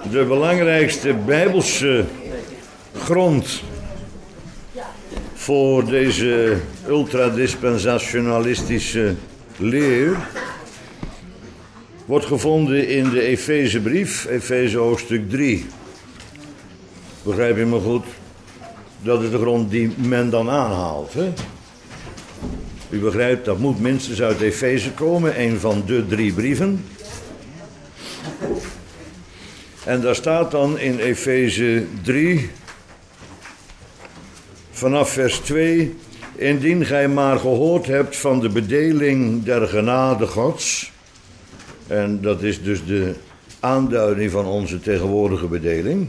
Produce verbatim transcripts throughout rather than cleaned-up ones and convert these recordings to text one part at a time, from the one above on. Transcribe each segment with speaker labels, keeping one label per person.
Speaker 1: De belangrijkste Bijbelse grond voor deze ultradispensationalistische leer wordt gevonden in de Efezebrief, Efeze hoofdstuk drie. Begrijp je me goed? Dat is de grond die men dan aanhaalt. Hè? U begrijpt, dat moet minstens uit Efeze komen, een van de drie brieven. En daar staat dan in Efeze drie, vanaf vers twee... Indien gij maar gehoord hebt van de bedeling der genade Gods, en dat is dus de aanduiding van onze tegenwoordige bedeling,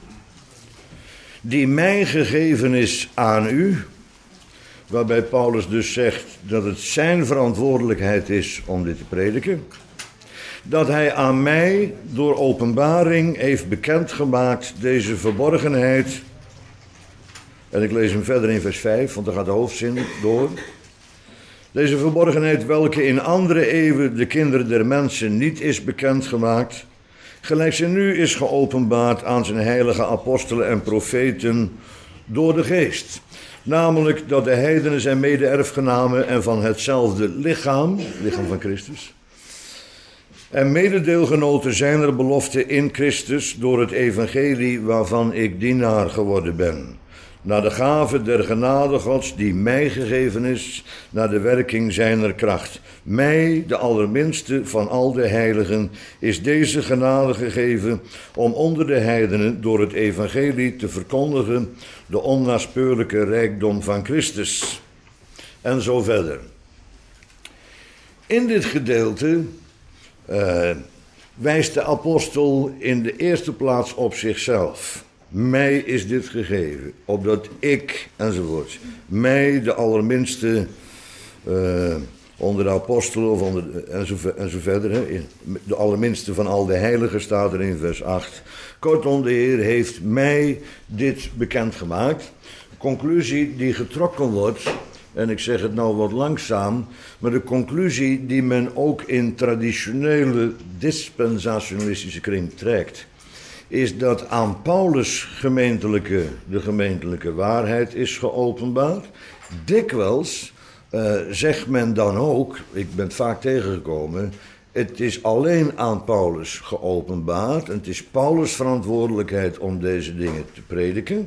Speaker 1: die mij gegeven is aan u, waarbij Paulus dus zegt dat het zijn verantwoordelijkheid is om dit te prediken, dat hij aan mij door openbaring heeft bekendgemaakt deze verborgenheid. En ik lees hem verder in vers vijf, want daar gaat de hoofdzin door. Deze verborgenheid welke in andere eeuwen de kinderen der mensen niet is bekendgemaakt, gelijk ze nu is geopenbaard aan zijn heilige apostelen en profeten door de geest. Namelijk dat de heidenen zijn mede-erfgenamen en van hetzelfde lichaam, lichaam van Christus, en mededeelgenoten zijn er beloften in Christus door het evangelie waarvan ik dienaar geworden ben. Naar de gave der genade Gods die mij gegeven is, naar de werking zijner kracht. Mij, de allerminste van al de heiligen, is deze genade gegeven om onder de heidenen door het evangelie te verkondigen de onnaspeurlijke rijkdom van Christus. En zo verder. In dit gedeelte uh, wijst de apostel in de eerste plaats op zichzelf. Mij is dit gegeven, opdat ik, enzovoort, mij, de allerminste uh, onder de apostelen, of onder de, en, zo, en zo verder, hè, de allerminste van al de heiligen staat er in vers acht. Kortom, de Heer heeft mij dit bekendgemaakt. Conclusie die getrokken wordt, en ik zeg het nou wat langzaam, maar de conclusie die men ook in traditionele dispensationalistische kring trekt, is dat aan Paulus gemeentelijke, de gemeentelijke waarheid is geopenbaard. Dikwijls uh, zegt men dan ook, ik ben het vaak tegengekomen, het is alleen aan Paulus geopenbaard en het is Paulus' verantwoordelijkheid om deze dingen te prediken.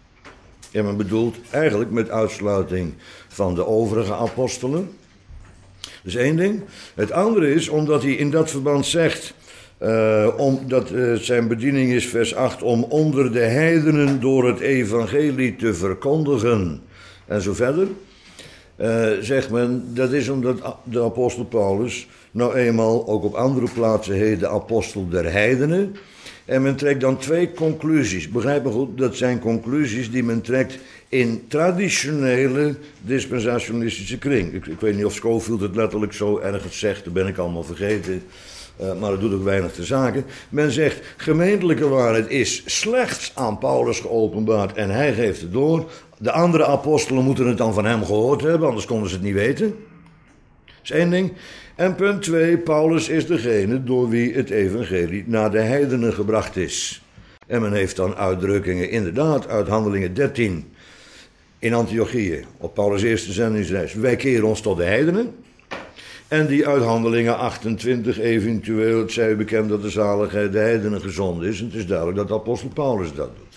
Speaker 1: En men bedoelt eigenlijk met uitsluiting van de overige apostelen. Dat is één ding. Het andere is omdat hij in dat verband zegt, Uh, omdat uh, zijn bediening is, vers acht, om onder de heidenen door het evangelie te verkondigen. En zo verder. Uh, zegt men, dat is omdat de apostel Paulus nou eenmaal ook op andere plaatsen heet de apostel der heidenen. En men trekt dan twee conclusies. Begrijp me goed, dat zijn conclusies die men trekt in traditionele dispensationalistische kring. Ik, ik weet niet of Scofield het letterlijk zo ergens zegt, dat ben ik allemaal vergeten. Uh, maar dat doet ook weinig te zaken. Men zegt, gemeentelijke waarheid is slechts aan Paulus geopenbaard en hij geeft het door. De andere apostelen moeten het dan van hem gehoord hebben, anders konden ze het niet weten. Dat is één ding. En punt twee, Paulus is degene door wie het evangelie naar de heidenen gebracht is. En men heeft dan uitdrukkingen, inderdaad, uit Handelingen dertien in Antiochië, op Paulus' eerste zendingsreis. Wij keren ons tot de heidenen. En die uit Handelingen achtentwintig eventueel, het zij u bekend dat de zaligheid de heidenen gezonden is. En het is duidelijk dat de apostel Paulus dat doet.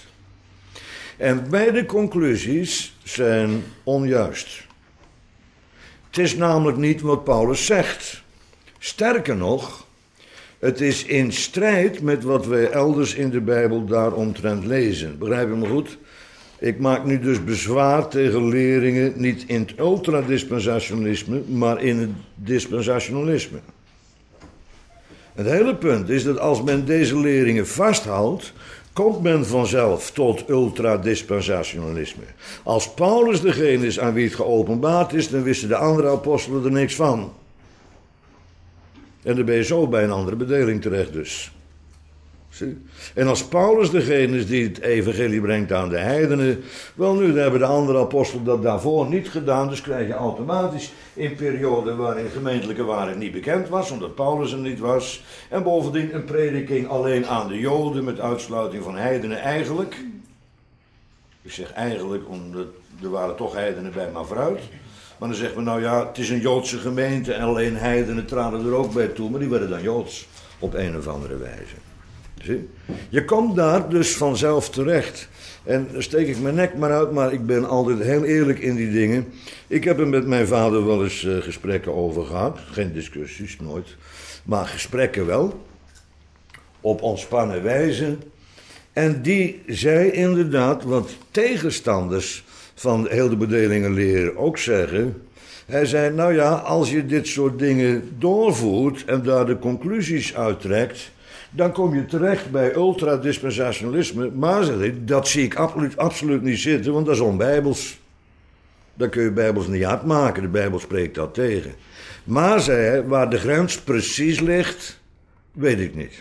Speaker 1: En beide conclusies zijn onjuist. Het is namelijk niet wat Paulus zegt. Sterker nog, het is in strijd met wat wij elders in de Bijbel daaromtrent lezen. Begrijp je me goed? Ik maak nu dus bezwaar tegen leringen, niet in het ultradispensationalisme, maar in het dispensationalisme. Het hele punt is dat als men deze leringen vasthoudt, komt men vanzelf tot ultradispensationalisme. Als Paulus degene is aan wie het geopenbaard is, dan wisten de andere apostelen er niks van. En dan ben je zo bij een andere bedeling terecht dus. Zie? En als Paulus degene is die het evangelie brengt aan de heidenen, wel nu, dan hebben de andere apostelen dat daarvoor niet gedaan, dus krijg je automatisch in perioden waarin gemeentelijke waarheid niet bekend was, omdat Paulus er niet was, en bovendien een prediking alleen aan de Joden met uitsluiting van heidenen eigenlijk. Ik zeg eigenlijk, omdat er waren toch heidenen bij, maar vooruit. Maar dan zegt men, nou ja, het is een Joodse gemeente en alleen heidenen traden er ook bij toe, maar die werden dan Joods op een of andere wijze. Zie? Je komt daar dus vanzelf terecht. En dan steek ik mijn nek maar uit, maar ik ben altijd heel eerlijk in die dingen. Ik heb er met mijn vader wel eens uh, gesprekken over gehad. Geen discussies, nooit. Maar gesprekken wel. Op ontspannen wijze. En die zei inderdaad wat tegenstanders van heel de bedelingenleer ook zeggen. Hij zei, nou ja, als je dit soort dingen doorvoert en daar de conclusies uittrekt, dan kom je terecht bij ultradispensationalisme. Maar, zeg ik, dat zie ik absoluut, absoluut niet zitten, want dat is onbijbels. Dan kun je bijbels niet uitmaken, de Bijbel spreekt dat tegen. Maar, zei hij, waar de grens precies ligt, weet ik niet.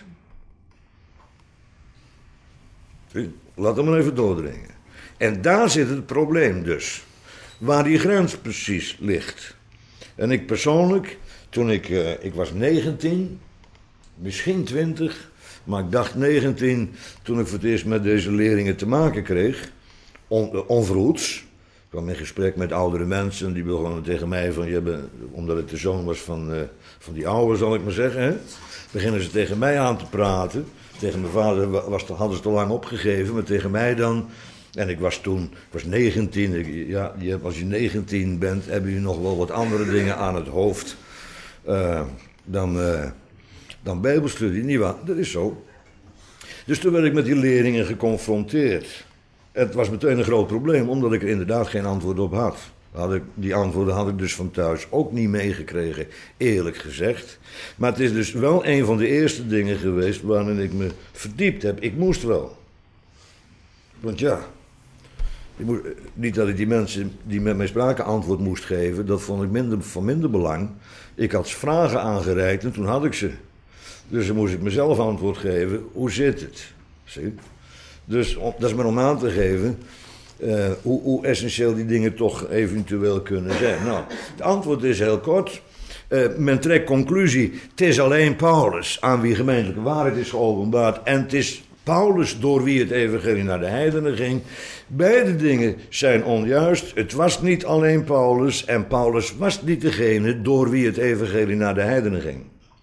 Speaker 1: Laat hem maar even doordringen. En daar zit het probleem dus. Waar die grens precies ligt. En ik persoonlijk, toen ik, uh, ik was negentien, misschien twintig, maar ik dacht negentien, toen ik voor het eerst met deze leerlingen te maken kreeg, on, uh, onverhoeds. Ik kwam in gesprek met oudere mensen, die begonnen tegen mij van, je bent, omdat ik de zoon was van, uh, van die oude, zal ik maar zeggen, hè, beginnen ze tegen mij aan te praten. Tegen mijn vader was, hadden ze te lang opgegeven, maar tegen mij dan. En ik was toen, ik was negentien, ik, ja, je hebt, als je negentien bent, heb je nog wel wat andere dingen aan het hoofd uh, dan, uh, dan bijbelstudie, niet waar? Dat is zo. Dus toen werd ik met die leerlingen geconfronteerd. Het was meteen een groot probleem, omdat ik er inderdaad geen antwoord op had. Had ik, die antwoorden had ik dus van thuis ook niet meegekregen, eerlijk gezegd. Maar het is dus wel een van de eerste dingen geweest waarin ik me verdiept heb. Ik moest wel. Want ja, ik moest, niet dat ik die mensen die met mij spraken antwoord moest geven, dat vond ik minder, van minder belang. Ik had vragen aangereikt en toen had ik ze. Dus dan moest ik mezelf antwoord geven, hoe zit het? Zie? Dus dat is maar om aan te geven uh, hoe, hoe essentieel die dingen toch eventueel kunnen zijn. Nou, het antwoord is heel kort. Uh, men trekt conclusie, het is alleen Paulus aan wie gemeentelijke waarheid is geopenbaard en het is Paulus door wie het evangelie naar de heidenen ging. Beide dingen zijn onjuist. Het was niet alleen Paulus en Paulus was niet degene door wie het evangelie naar de heidenen ging.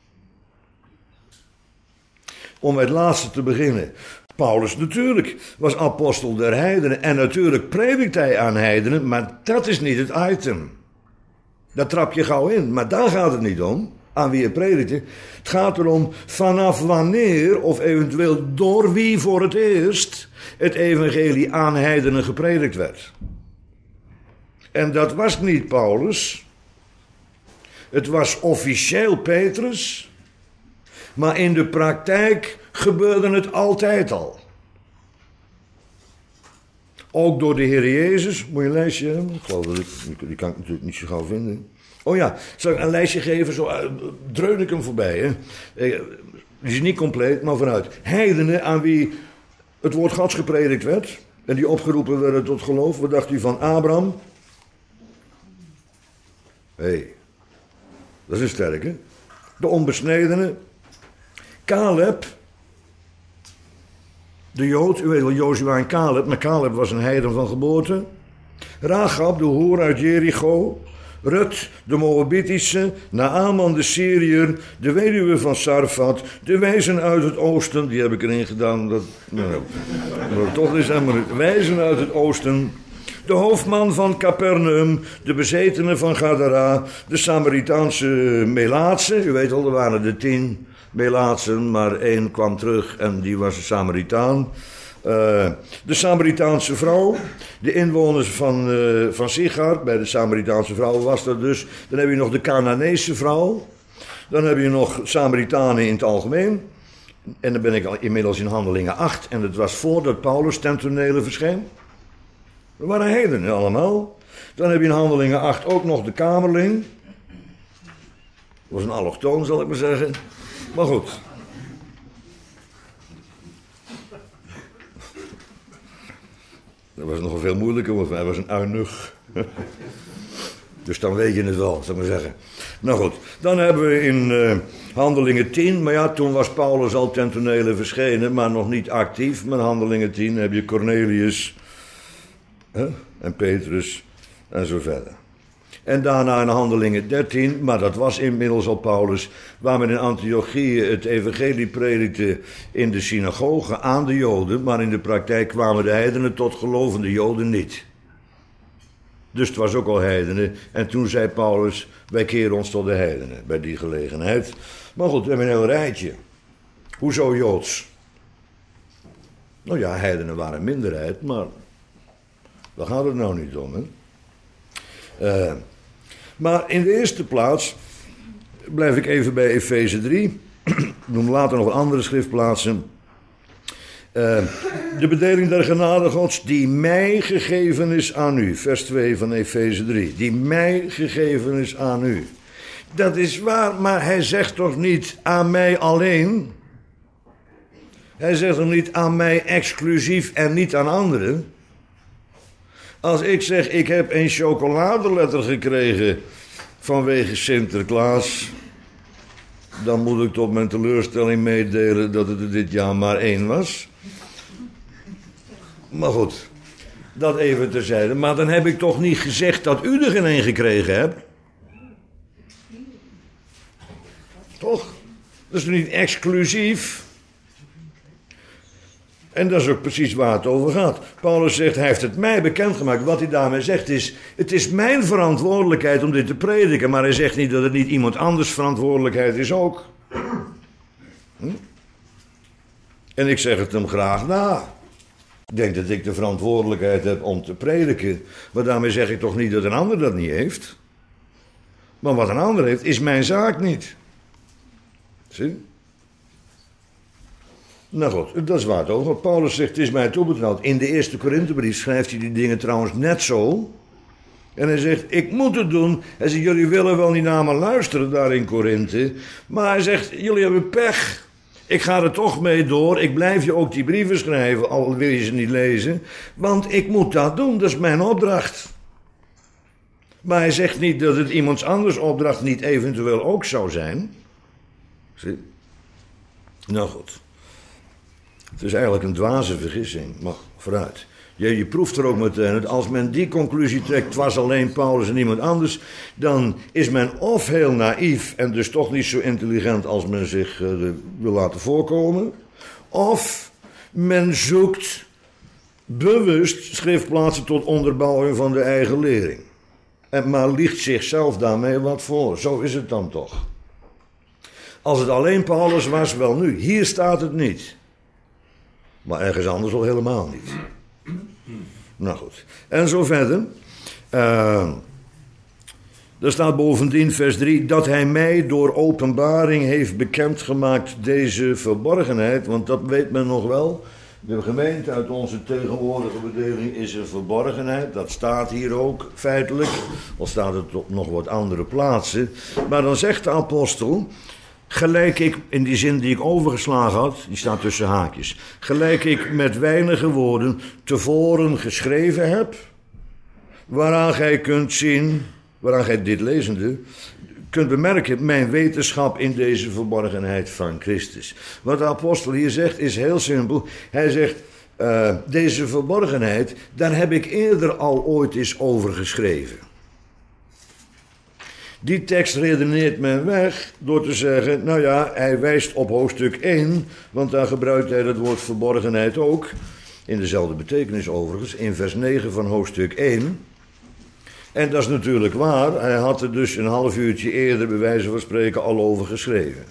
Speaker 1: Om met het laatste te beginnen. Paulus natuurlijk was apostel der heidenen en natuurlijk predikt hij aan heidenen, maar dat is niet het item. Daar trap je gauw in, maar daar gaat het niet om. Aan wie je predikte. Het gaat erom vanaf wanneer of eventueel door wie voor het eerst het evangelie aan heidenen gepredikt werd. En dat was niet Paulus. Het was officieel Petrus. Maar in de praktijk gebeurde het altijd al. Ook door de Heer Jezus. Moet je een lijstje hebben? Ik geloof dat ik, die kan ik natuurlijk niet zo gauw vinden. Oh ja, zal ik een lijstje geven? Zo uh, dreun ik hem voorbij. Hè? Uh, die is niet compleet, maar vooruit. Heidenen aan wie het woord Gods gepredikt werd. En die opgeroepen werden tot geloof. Wat dacht u van Abraham? Hé, hey, dat is een sterke. De onbesnedene. Caleb. De Jood, u weet wel, Jozua en Caleb. Maar Caleb was een heiden van geboorte. Rahab, de hoer uit Jericho. Rut, de Moabitische, Naaman de Syriër, de weduwe van Sarfat, de wijzen uit het oosten, die heb ik erin gedaan, dat, nou, maar toch is helemaal niet, wijzen uit het oosten, de hoofdman van Capernaum, de bezetene van Gadara, de Samaritaanse Melaatse, u weet al, er waren er tien Melaatsen, maar één kwam terug en die was een Samaritaan. Uh, de Samaritaanse vrouw, de inwoners van, uh, van Sigar, bij de Samaritaanse vrouw was dat dus. Dan heb je nog de Canaanese vrouw. Dan heb je nog Samaritanen in het algemeen. En dan ben ik al inmiddels in Handelingen acht. En dat was voordat Paulus ten tonele verscheen. Dat waren heidenen allemaal. Dan heb je in Handelingen acht ook nog de Kamerling. Dat was een allochtoon, zal ik maar zeggen. Maar goed. Dat was nog veel moeilijker, want hij was een eunuch. Dus dan weet je het wel, zal ik maar zeggen. Nou goed, dan hebben we in uh, Handelingen tien... maar ja, toen was Paulus al ten tonele verschenen... maar nog niet actief. Maar in Handelingen tien heb je Cornelius... Huh? en Petrus en zo verder. En daarna in Handelingen dertien... maar dat was inmiddels al Paulus... waar men in Antiochië het evangelie predikte... in de synagogen aan de Joden... maar in de praktijk kwamen de heidenen tot gelovende Joden niet... Dus het was ook al heidenen. En toen zei Paulus, wij keren ons tot de heidenen bij die gelegenheid. Maar goed, we hebben een heel rijtje. Hoezo Joods? Nou ja, heidenen waren een minderheid, maar daar gaat het nou niet om. Hè? Uh, maar in de eerste plaats blijf ik even bij Efeze drie. Ik noem later nog andere schriftplaatsen. Uh, de bedeling der genade Gods die mij gegeven is aan u. Vers twee van Efeze drie. Die mij gegeven is aan u. Dat is waar, maar hij zegt toch niet aan mij alleen? Hij zegt toch niet aan mij exclusief en niet aan anderen? Als ik zeg, ik heb een chocoladeletter gekregen vanwege Sinterklaas... dan moet ik tot mijn teleurstelling meedelen dat het er dit jaar maar één was... Maar goed, dat even terzijde. Maar dan heb ik toch niet gezegd dat u er geen een gekregen hebt? Toch? Dat is toch niet exclusief? En dat is ook precies waar het over gaat. Paulus zegt, hij heeft het mij bekendgemaakt. Wat hij daarmee zegt is, het is mijn verantwoordelijkheid om dit te prediken. Maar hij zegt niet dat het niet iemand anders verantwoordelijkheid is ook. Hm? En ik zeg het hem graag na. Ik denk dat ik de verantwoordelijkheid heb om te prediken. Maar daarmee zeg ik toch niet dat een ander dat niet heeft. Maar wat een ander heeft, is mijn zaak niet. Zie? Nou goed, dat is waar het over. Paulus zegt, het is mij toebetrouwd. In de eerste Korinthebrief schrijft hij die dingen trouwens net zo. En hij zegt, ik moet het doen. Hij zegt, jullie willen wel niet naar me luisteren daar in Korinthe. Maar hij zegt, jullie hebben pech. Ik ga er toch mee door. Ik blijf je ook die brieven schrijven, al wil je ze niet lezen. Want ik moet dat doen, dat is mijn opdracht. Maar hij zegt niet dat het iemands anders opdracht niet eventueel ook zou zijn. Zie? Nou goed. Het is eigenlijk een dwaze vergissing, maar vooruit. Je, je proeft er ook meteen dat als men die conclusie trekt, het was alleen Paulus en niemand anders, dan is men of heel naïef en dus toch niet zo intelligent als men zich uh, wil laten voorkomen, of men zoekt bewust schriftplaatsen tot onderbouwing van de eigen lering. En maar liegt zichzelf daarmee wat voor. Zo is het dan toch. Als het alleen Paulus was, wel nu. Hier staat het niet. Maar ergens anders al helemaal niet. Nou goed. En zo verder. Uh, er staat bovendien vers drie... dat hij mij door openbaring heeft bekendgemaakt deze verborgenheid. Want dat weet men nog wel. De gemeente uit onze tegenwoordige bedeling is een verborgenheid. Dat staat hier ook feitelijk. Al staat het op nog wat andere plaatsen. Maar dan zegt de apostel... Gelijk ik, in die zin die ik overgeslagen had, die staat tussen haakjes. Gelijk ik met weinige woorden tevoren geschreven heb, waaraan gij kunt zien, waaraan gij dit lezende, kunt bemerken mijn wetenschap in deze verborgenheid van Christus. Wat de apostel hier zegt is heel simpel. Hij zegt, uh, deze verborgenheid, daar heb ik eerder al ooit eens over geschreven. Die tekst redeneert men weg door te zeggen, nou ja, hij wijst op hoofdstuk één, want daar gebruikt hij het woord verborgenheid ook, in dezelfde betekenis overigens, in vers negen van hoofdstuk één. En dat is natuurlijk waar, hij had er dus een half uurtje eerder, bij wijze van spreken, al over geschreven.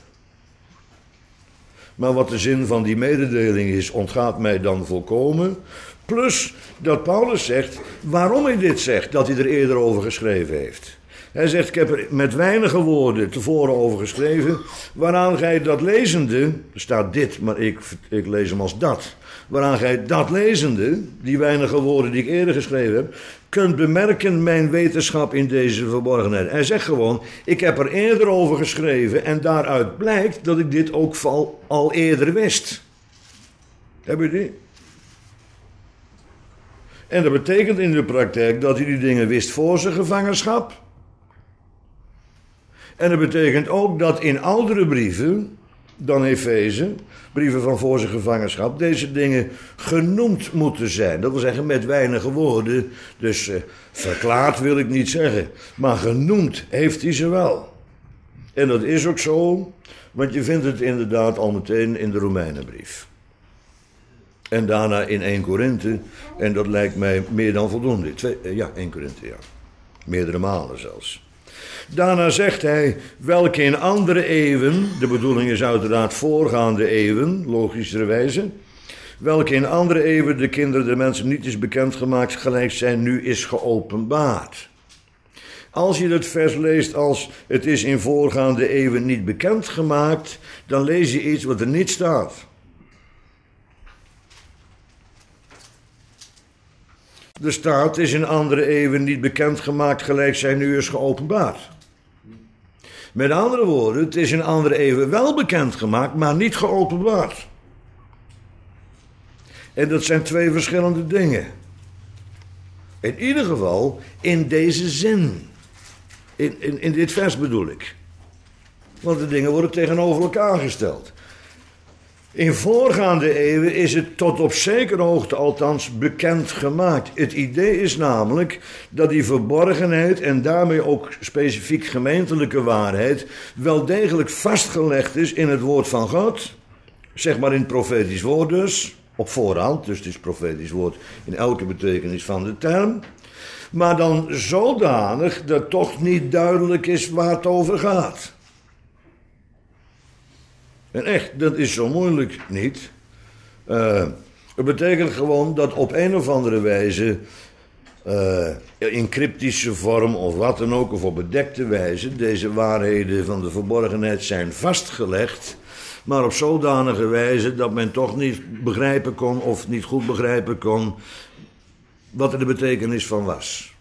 Speaker 1: Maar wat de zin van die mededeling is, ontgaat mij dan volkomen. Plus dat Paulus zegt, waarom hij dit zegt, dat hij er eerder over geschreven heeft. Hij zegt, ik heb er met weinige woorden tevoren over geschreven, waaraan gij dat lezende, er staat dit, maar ik, ik lees hem als dat, waaraan gij dat lezende, die weinige woorden die ik eerder geschreven heb, kunt bemerken mijn wetenschap in deze verborgenheid. Hij zegt gewoon, ik heb er eerder over geschreven en daaruit blijkt dat ik dit ook al, al eerder wist. Heb je die? En dat betekent in de praktijk dat hij die dingen wist voor zijn gevangenschap. En dat betekent ook dat in oudere brieven dan Efeze, brieven van voor zijn gevangenschap, deze dingen genoemd moeten zijn. Dat wil zeggen met weinige woorden. Dus uh, verklaard wil ik niet zeggen. Maar genoemd heeft hij ze wel. En dat is ook zo, want je vindt het inderdaad al meteen in de Romeinenbrief. En daarna in Eerste Korinthe. En dat lijkt mij meer dan voldoende. Twee, uh, ja, Eerste Korinthe, ja. Meerdere malen zelfs. Daarna zegt hij, welke in andere eeuwen, de bedoeling is uiteraard voorgaande eeuwen, logischerwijze, welke in andere eeuwen de kinderen der mensen niet is bekendgemaakt, gelijk zijn nu is geopenbaard. Als je het vers leest als het is in voorgaande eeuwen niet bekendgemaakt, dan lees je iets wat er niet staat. Er staat, is in andere eeuwen niet bekendgemaakt, gelijk zijn nu is geopenbaard. Met andere woorden, het is in andere eeuwen wel bekendgemaakt, maar niet geopenbaard. En dat zijn twee verschillende dingen. In ieder geval in deze zin. In, in, in dit vers bedoel ik. Want de dingen worden tegenover elkaar gesteld. In voorgaande eeuwen is het tot op zekere hoogte althans bekend gemaakt. Het idee is namelijk dat die verborgenheid en daarmee ook specifiek gemeentelijke waarheid wel degelijk vastgelegd is in het woord van God. Zeg maar in het profetisch woord dus, op voorhand, dus het is profetisch woord in elke betekenis van de term. Maar dan zodanig dat toch niet duidelijk is waar het over gaat. En echt, dat is zo moeilijk niet. Uh, het betekent gewoon dat op een of andere wijze, uh, in cryptische vorm of wat dan ook, of op bedekte wijze, deze waarheden van de verborgenheid zijn vastgelegd, maar op zodanige wijze dat men toch niet begrijpen kon of niet goed begrijpen kon wat er de betekenis van was.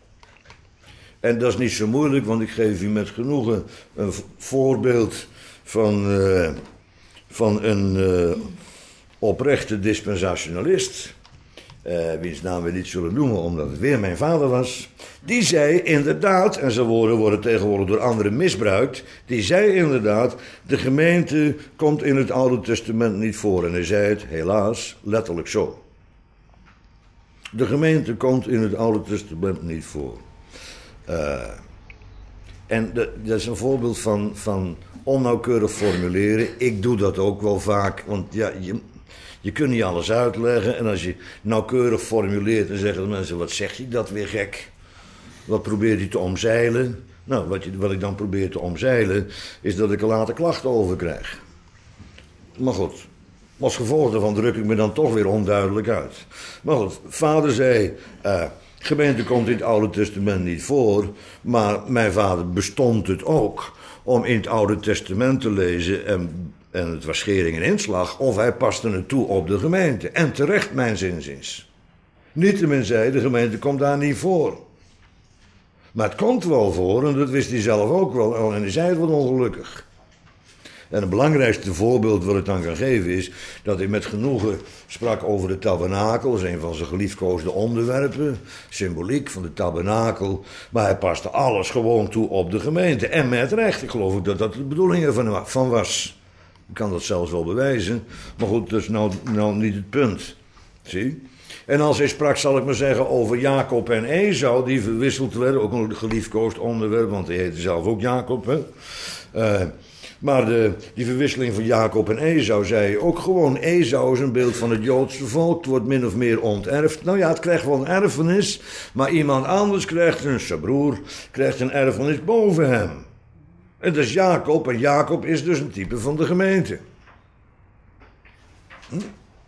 Speaker 1: En dat is niet zo moeilijk, want ik geef u met genoegen een voorbeeld van... Uh, van een uh, oprechte dispensationalist, uh, wiens naam we niet zullen noemen omdat het weer mijn vader was, die zei inderdaad, en zijn woorden worden tegenwoordig door anderen misbruikt, die zei inderdaad, de gemeente komt in het Oude Testament niet voor. En hij zei het helaas letterlijk zo. De gemeente komt in het Oude Testament niet voor. Uh, en dat, dat is een voorbeeld van... van onnauwkeurig formuleren. Ik doe dat ook wel vaak, want ja, je, je kunt niet alles uitleggen. En als je nauwkeurig formuleert, dan zeggen de mensen, wat zegt hij dat weer gek? Wat probeert hij te omzeilen? Nou, wat, je, wat ik dan probeer te omzeilen, is dat ik er later klachten over krijg. Maar goed, als gevolg daarvan druk ik me dan toch weer onduidelijk uit. Maar goed, vader zei, uh, gemeente komt in het Oude Testament niet voor, maar mijn vader bestond het ook om in het Oude Testament te lezen en, en het was schering en inslag, of hij paste het toe op de gemeente. En terecht, mijns inziens. Niettemin zei, de gemeente komt daar niet voor. Maar het komt wel voor, en dat wist hij zelf ook wel, en hij zei het wat ongelukkig. En het belangrijkste voorbeeld wat ik dan kan geven is dat hij met genoegen sprak over de tabernakel. Dat is een van zijn geliefkoosde onderwerpen, symboliek van de tabernakel. Maar hij paste alles gewoon toe op de gemeente. En met recht, ik geloof ook dat dat de bedoeling ervan van was. Ik kan dat zelfs wel bewijzen, maar goed, dat is nou, nou niet het punt. Zie? En als hij sprak, zal ik maar zeggen, over Jacob en Esau, die verwisseld werden, ook een geliefkoosd onderwerp, want hij heette zelf ook Jacob, hè. Uh, Maar de, die verwisseling van Jacob en Esau zei ook gewoon, Esau is een beeld van het Joodse volk, het wordt min of meer onterfd. Nou ja, het krijgt wel een erfenis, maar iemand anders krijgt, een zijn broer, krijgt een erfenis boven hem. En dat is Jacob, en Jacob is dus een type van de gemeente. Hm?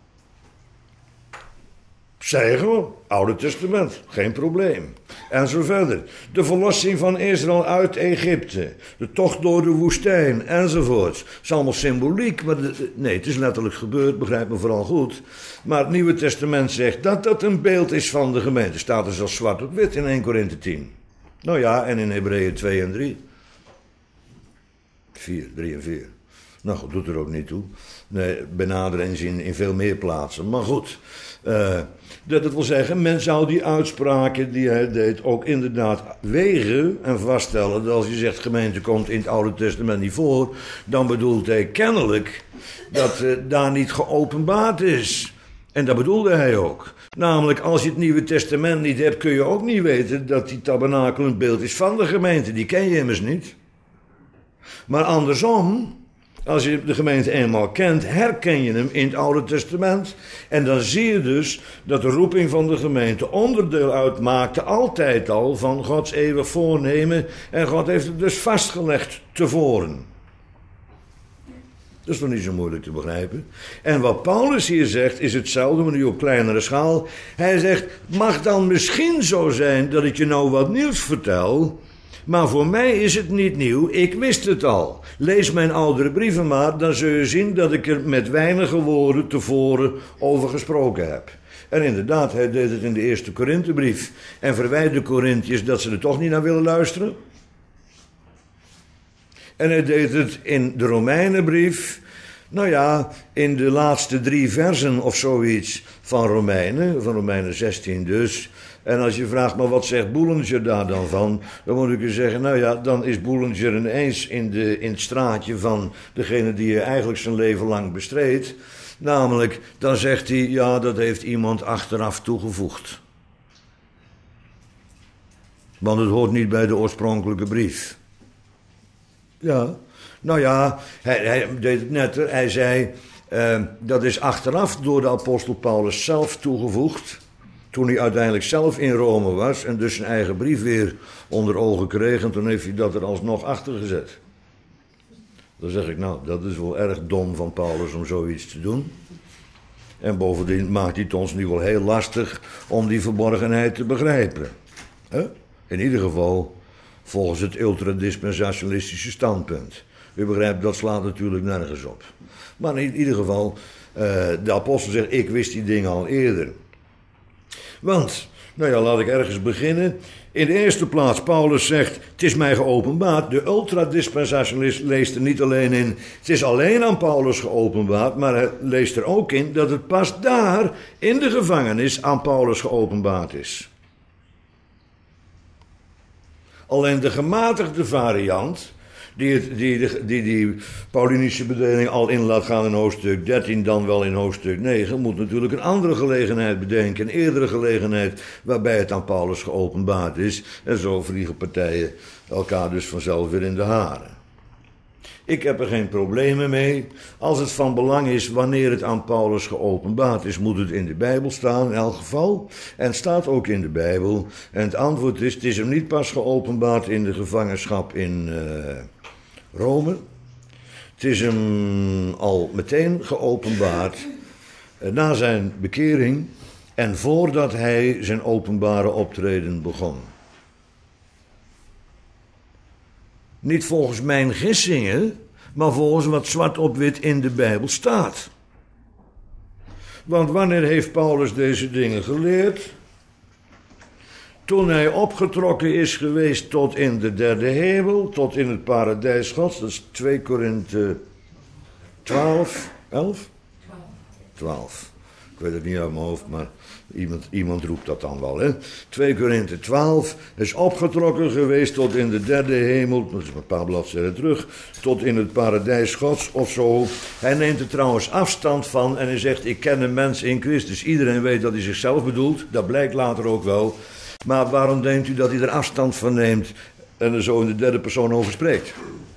Speaker 1: Zei gewoon, Oude Testament, geen probleem. En zo verder. De verlossing van Israël uit Egypte. De tocht door de woestijn, enzovoort. Het is allemaal symboliek, maar de, nee, het is letterlijk gebeurd, begrijp me vooral goed. Maar het Nieuwe Testament zegt dat dat een beeld is van de gemeente. Staat er zelfs zwart op wit in Eerste Korinthe tien. Nou ja, en in Hebreeën twee en drie. vier, drie en vier. Nou goed, doet er ook niet toe. Nee, benadering in, in veel meer plaatsen. Maar goed, uh, dat, dat wil zeggen, men zou die uitspraken die hij deed ook inderdaad wegen en vaststellen. Dat als je zegt gemeente komt in het Oude Testament niet voor, dan bedoelt hij kennelijk dat uh, daar niet geopenbaard is. En dat bedoelde hij ook. Namelijk, als je het Nieuwe Testament niet hebt, kun je ook niet weten dat die tabernakel een beeld is van de gemeente. Die ken je immers niet. Maar andersom, als je de gemeente eenmaal kent, herken je hem in het Oude Testament. En dan zie je dus dat de roeping van de gemeente onderdeel uitmaakte, altijd al, van Gods eeuwig voornemen. En God heeft het dus vastgelegd tevoren. Dat is toch niet zo moeilijk te begrijpen. En wat Paulus hier zegt is hetzelfde, maar nu op kleinere schaal. Hij zegt, mag dan misschien zo zijn dat ik je nou wat nieuws vertel, maar voor mij is het niet nieuw, ik wist het al. Lees mijn oudere brieven maar, dan zul je zien dat ik er met weinige woorden tevoren over gesproken heb. En inderdaad, hij deed het in de eerste Korinthebrief. En verwijt de Korinthiërs dat ze er toch niet naar willen luisteren. En hij deed het in de Romeinenbrief. Nou ja, in de laatste drie versen of zoiets van Romeinen, van Romeinen zestien dus. En als je vraagt, maar wat zegt Boulanger daar dan van? Dan moet ik je zeggen, nou ja, dan is Boulanger ineens in, de, in het straatje van degene die hij eigenlijk zijn leven lang bestreed. Namelijk, dan zegt hij, ja, dat heeft iemand achteraf toegevoegd. Want het hoort niet bij de oorspronkelijke brief. Ja, nou ja, hij, hij deed het netter. Hij zei, uh, dat is achteraf door de apostel Paulus zelf toegevoegd. Toen hij uiteindelijk zelf in Rome was en dus zijn eigen brief weer onder ogen kreeg. En toen heeft hij dat er alsnog achter gezet. Dan zeg ik, nou, dat is wel erg dom van Paulus om zoiets te doen. En bovendien maakt hij het ons nu wel heel lastig om die verborgenheid te begrijpen. Huh? In ieder geval volgens het ultradispensationalistische standpunt. U begrijpt, dat slaat natuurlijk nergens op. Maar in ieder geval, uh, de apostel zegt, ik wist die dingen al eerder. Want, nou ja, laat ik ergens beginnen. In de eerste plaats, Paulus zegt, het is mij geopenbaard. De ultradispensationalist leest er niet alleen in, het is alleen aan Paulus geopenbaard, maar hij leest er ook in dat het pas daar, in de gevangenis, aan Paulus geopenbaard is. Alleen de gematigde variant, die, het, die, die, die die Paulinische bedeling al in laat gaan in hoofdstuk dertien, dan wel in hoofdstuk negen, moet natuurlijk een andere gelegenheid bedenken, een eerdere gelegenheid waarbij het aan Paulus geopenbaard is. En zo vliegen partijen elkaar dus vanzelf weer in de haren. Ik heb er geen problemen mee. Als het van belang is wanneer het aan Paulus geopenbaard is, moet het in de Bijbel staan in elk geval. En het staat ook in de Bijbel. En het antwoord is, het is hem niet pas geopenbaard in de gevangenschap in uh, Rome. Het is hem al meteen geopenbaard uh, na zijn bekering en voordat hij zijn openbare optreden begon. Niet volgens mijn gissingen, maar volgens wat zwart op wit in de Bijbel staat. Want wanneer heeft Paulus deze dingen geleerd? Toen hij opgetrokken is geweest tot in de derde hemel, tot in het paradijs Gods. Dat is twee Korinthe twaalf, elf? twaalf. Ik weet het niet uit mijn hoofd, maar iemand, iemand roept dat dan wel. Hè? twee Korinthe twaalf is opgetrokken geweest tot in de derde hemel, dat is een paar bladzijden terug, tot in het paradijs Gods of zo. Hij neemt er trouwens afstand van en hij zegt, ik ken een mens in Christus. Iedereen weet dat hij zichzelf bedoelt, dat blijkt later ook wel. Maar waarom denkt u dat hij er afstand van neemt en er zo in de derde persoon over spreekt?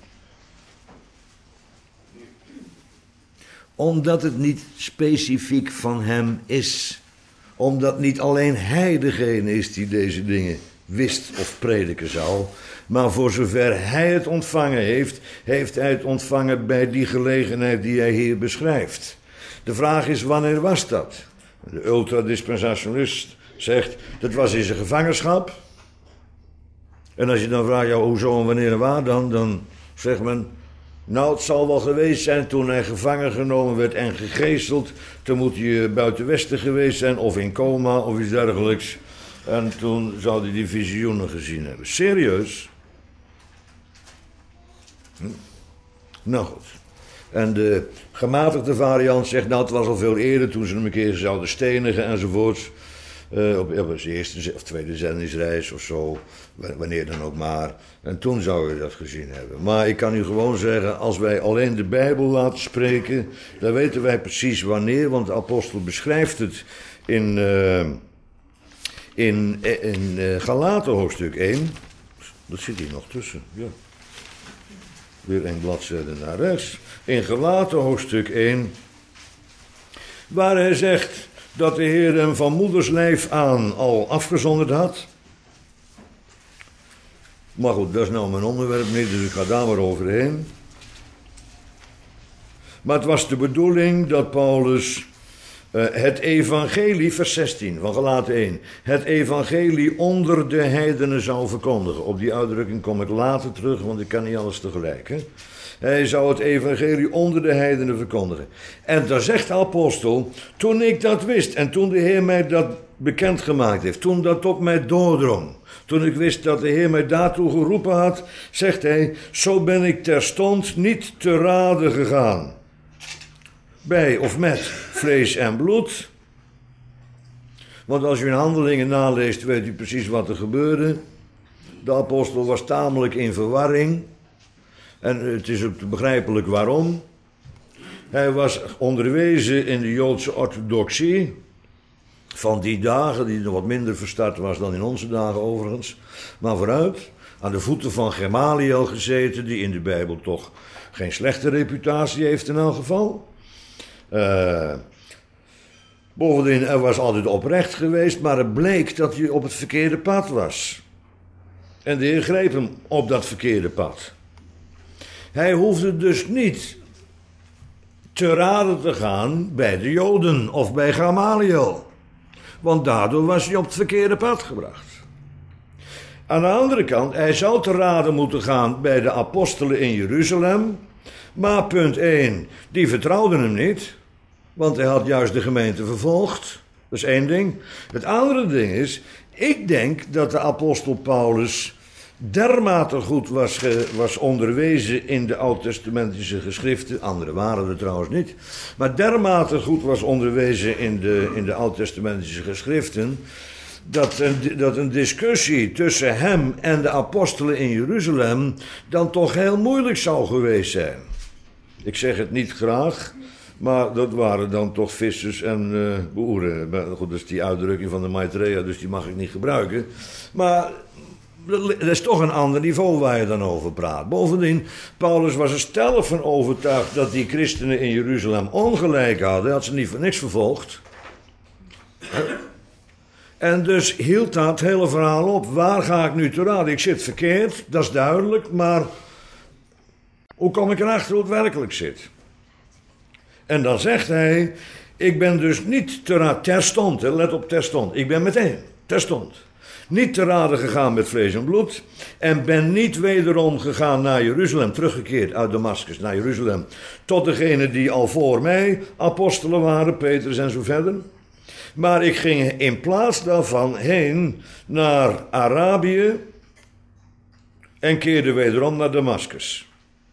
Speaker 1: Omdat het niet specifiek van hem is. Omdat niet alleen hij degene is die deze dingen wist of prediken zou. Maar voor zover hij het ontvangen heeft, heeft hij het ontvangen bij die gelegenheid die hij hier beschrijft. De vraag is, wanneer was dat? De ultradispensationalist zegt, dat was in zijn gevangenschap. En als je dan vraagt, ja, hoezo en wanneer en waar dan? Dan zegt men, nou, het zal wel geweest zijn toen hij gevangen genomen werd en gegezeld. Toen moet hij buiten Westen geweest zijn of in coma of iets dergelijks. En toen zou hij die visioenen gezien hebben. Serieus? Hm. Nou goed. En de gematigde variant zegt, nou het was al veel eerder toen ze hem een keer zouden stenigen enzovoort. Uh, op, op zijn eerste of tweede zendingsreis of zo, wanneer dan ook maar. En toen zou je dat gezien hebben. Maar ik kan u gewoon zeggen, als wij alleen de Bijbel laten spreken, dan weten wij precies wanneer, want de apostel beschrijft het in, uh, in, in uh, Galaten hoofdstuk één. Dat zit hier nog tussen, ja. Weer een bladzijde naar rechts. In Galaten hoofdstuk één, waar hij zegt dat de Heer hem van moederslijf aan al afgezonderd had. Maar goed, dat is nou mijn onderwerp niet, dus ik ga daar maar overheen. Maar het was de bedoeling dat Paulus uh, het evangelie, vers zestien van Galaten één, het evangelie onder de heidenen zou verkondigen. Op die uitdrukking kom ik later terug, want ik kan niet alles tegelijk, hè. Hij zou het evangelie onder de heidenen verkondigen. En daar zegt de apostel, toen ik dat wist en toen de Heer mij dat bekendgemaakt heeft, toen dat tot mij doordrong, toen ik wist dat de Heer mij daartoe geroepen had, zegt hij, zo ben ik terstond niet te rade gegaan. Bij of met vlees en bloed. Want als u in Handelingen naleest, weet u precies wat er gebeurde. De apostel was tamelijk in verwarring. En het is ook begrijpelijk waarom. Hij was onderwezen in de Joodse orthodoxie van die dagen, die nog wat minder verstart was dan in onze dagen overigens. Maar vooruit, aan de voeten van Gamaliel gezeten, die in de Bijbel toch geen slechte reputatie heeft in elk geval. Uh, bovendien, hij was altijd oprecht geweest, maar het bleek dat hij op het verkeerde pad was. En de Heer greep hem op dat verkeerde pad. Hij hoefde dus niet te raden te gaan bij de Joden of bij Gamaliel. Want daardoor was hij op het verkeerde pad gebracht. Aan de andere kant, hij zou te raden moeten gaan bij de apostelen in Jeruzalem. Maar punt één, die vertrouwden hem niet. Want hij had juist de gemeente vervolgd. Dat is één ding. Het andere ding is, ik denk dat de apostel Paulus dermate goed was, ge, was onderwezen in de oud-testamentische geschriften. Anderen waren er trouwens niet. Maar dermate goed was onderwezen in de, in de oud-testamentische geschriften, Dat een, dat een discussie tussen hem en de apostelen in Jeruzalem dan toch heel moeilijk zou geweest zijn. Ik zeg het niet graag, maar dat waren dan toch vissers en uh, boeren. Goed, dat is die uitdrukking van de Maitreya, dus die mag ik niet gebruiken. Maar dat is toch een ander niveau waar je dan over praat. Bovendien, Paulus was er stellig van overtuigd dat die christenen in Jeruzalem ongelijk hadden. Hij had ze niet voor niks vervolgd. En dus hield dat hele verhaal op. Waar ga ik nu te raden? Ik zit verkeerd, dat is duidelijk, maar hoe kom ik erachter hoe het werkelijk zit? En dan zegt hij, ik ben dus niet te raden, terstond, hè, let op terstond, ik ben meteen, terstond, niet te raden gegaan met vlees en bloed en ben niet wederom gegaan naar Jeruzalem, teruggekeerd uit Damascus naar Jeruzalem, tot degenen die al voor mij apostelen waren, Petrus en zo verder. Maar ik ging in plaats daarvan heen naar Arabië en keerde wederom naar Damascus.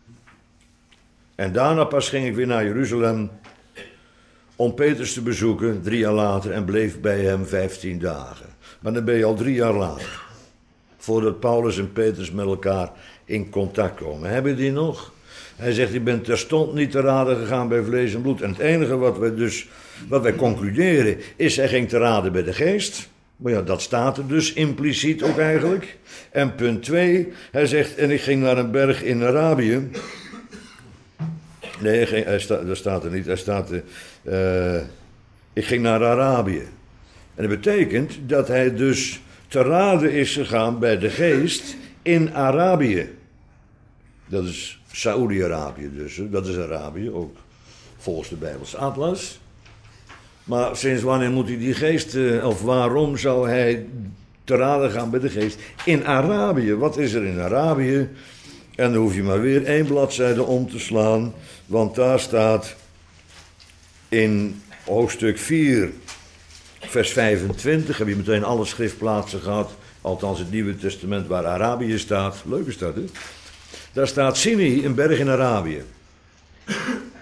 Speaker 1: En daarna pas ging ik weer naar Jeruzalem om Petrus te bezoeken, drie jaar later, en bleef bij hem vijftien dagen. Maar dan ben je al drie jaar later, voordat Paulus en Petrus met elkaar in contact komen. Hebben die nog? Hij zegt, ik ben terstond niet te raden gegaan bij vlees en bloed. En het enige wat wij dus, wat wij concluderen, is hij ging te raden bij de geest. Maar ja, dat staat er dus impliciet ook eigenlijk. En punt twee, hij zegt, en ik ging naar een berg in Arabië. Nee, hij ging, hij sta, dat staat er niet. Hij staat er, uh, ik ging naar Arabië. En dat betekent dat hij dus te raden is gegaan bij de geest in Arabië. Dat is Saoedi-Arabië dus, dat is Arabië, ook volgens de Bijbelse atlas. Maar sinds wanneer moet hij die geest, of waarom zou hij te raden gaan bij de geest in Arabië? Wat is er in Arabië? En dan hoef je maar weer één bladzijde om te slaan, want daar staat in hoofdstuk vier, vers vijfentwintig, heb je meteen alle schriftplaatsen gehad, althans het Nieuwe Testament waar Arabië staat. Leuk is dat, hè? Daar staat Sinai, een berg in Arabië.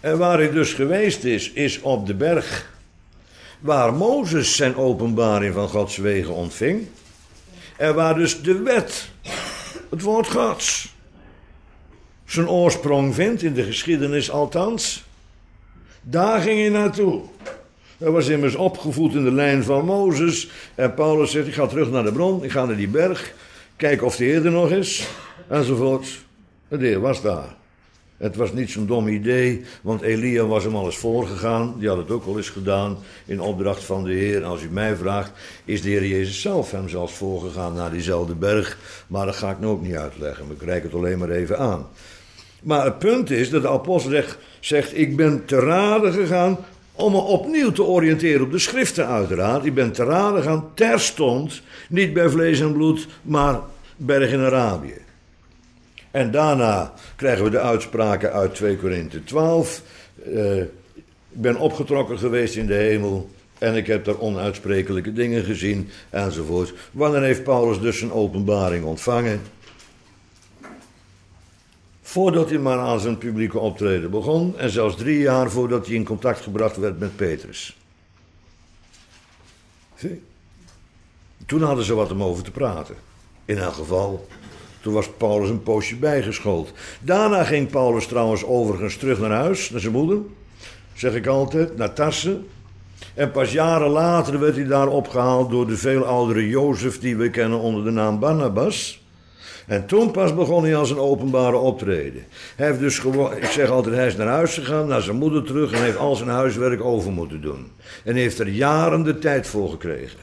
Speaker 1: En waar hij dus geweest is, is op de berg. Waar Mozes zijn openbaring van Gods wegen ontving. En waar dus de wet, het woord Gods, zijn oorsprong vindt, in de geschiedenis althans. Daar ging hij naartoe. Hij was immers opgevoed in de lijn van Mozes. En Paulus zegt, ik ga terug naar de bron, ik ga naar die berg. Kijken of de Heer er nog is, enzovoort. En de Heer was daar. Het was niet zo'n dom idee, want Elia was hem al eens voorgegaan. Die had het ook al eens gedaan in opdracht van de Heer. Als u mij vraagt, is de Heer Jezus zelf hem zelfs voorgegaan naar diezelfde berg. Maar dat ga ik nu ook niet uitleggen, ik reik het alleen maar even aan. Maar het punt is dat de apostel zegt, ik ben te rade gegaan om me opnieuw te oriënteren op de schriften uiteraard. Ik ben te rade gegaan terstond, niet bij vlees en bloed, maar berg in Arabië. En daarna krijgen we de uitspraken uit twee Korinthe twaalf. Uh, ik ben opgetrokken geweest in de hemel en ik heb daar onuitsprekelijke dingen gezien, enzovoort. Wanneer heeft Paulus dus zijn openbaring ontvangen? Voordat hij maar aan zijn publieke optreden begon en zelfs drie jaar voordat hij in contact gebracht werd met Petrus. Zie? Toen hadden ze wat om over te praten. In elk geval, toen was Paulus een poosje bijgeschoold. Daarna ging Paulus trouwens overigens terug naar huis, naar zijn moeder. Zeg ik altijd, naar Tarsen. En pas jaren later werd hij daar opgehaald door de veel oudere Jozef die we kennen onder de naam Barnabas. En toen pas begon hij als een openbare optreden. Hij heeft dus gewoon, ik zeg altijd, hij is naar huis gegaan, naar zijn moeder terug en heeft al zijn huiswerk over moeten doen. En heeft er jaren de tijd voor gekregen.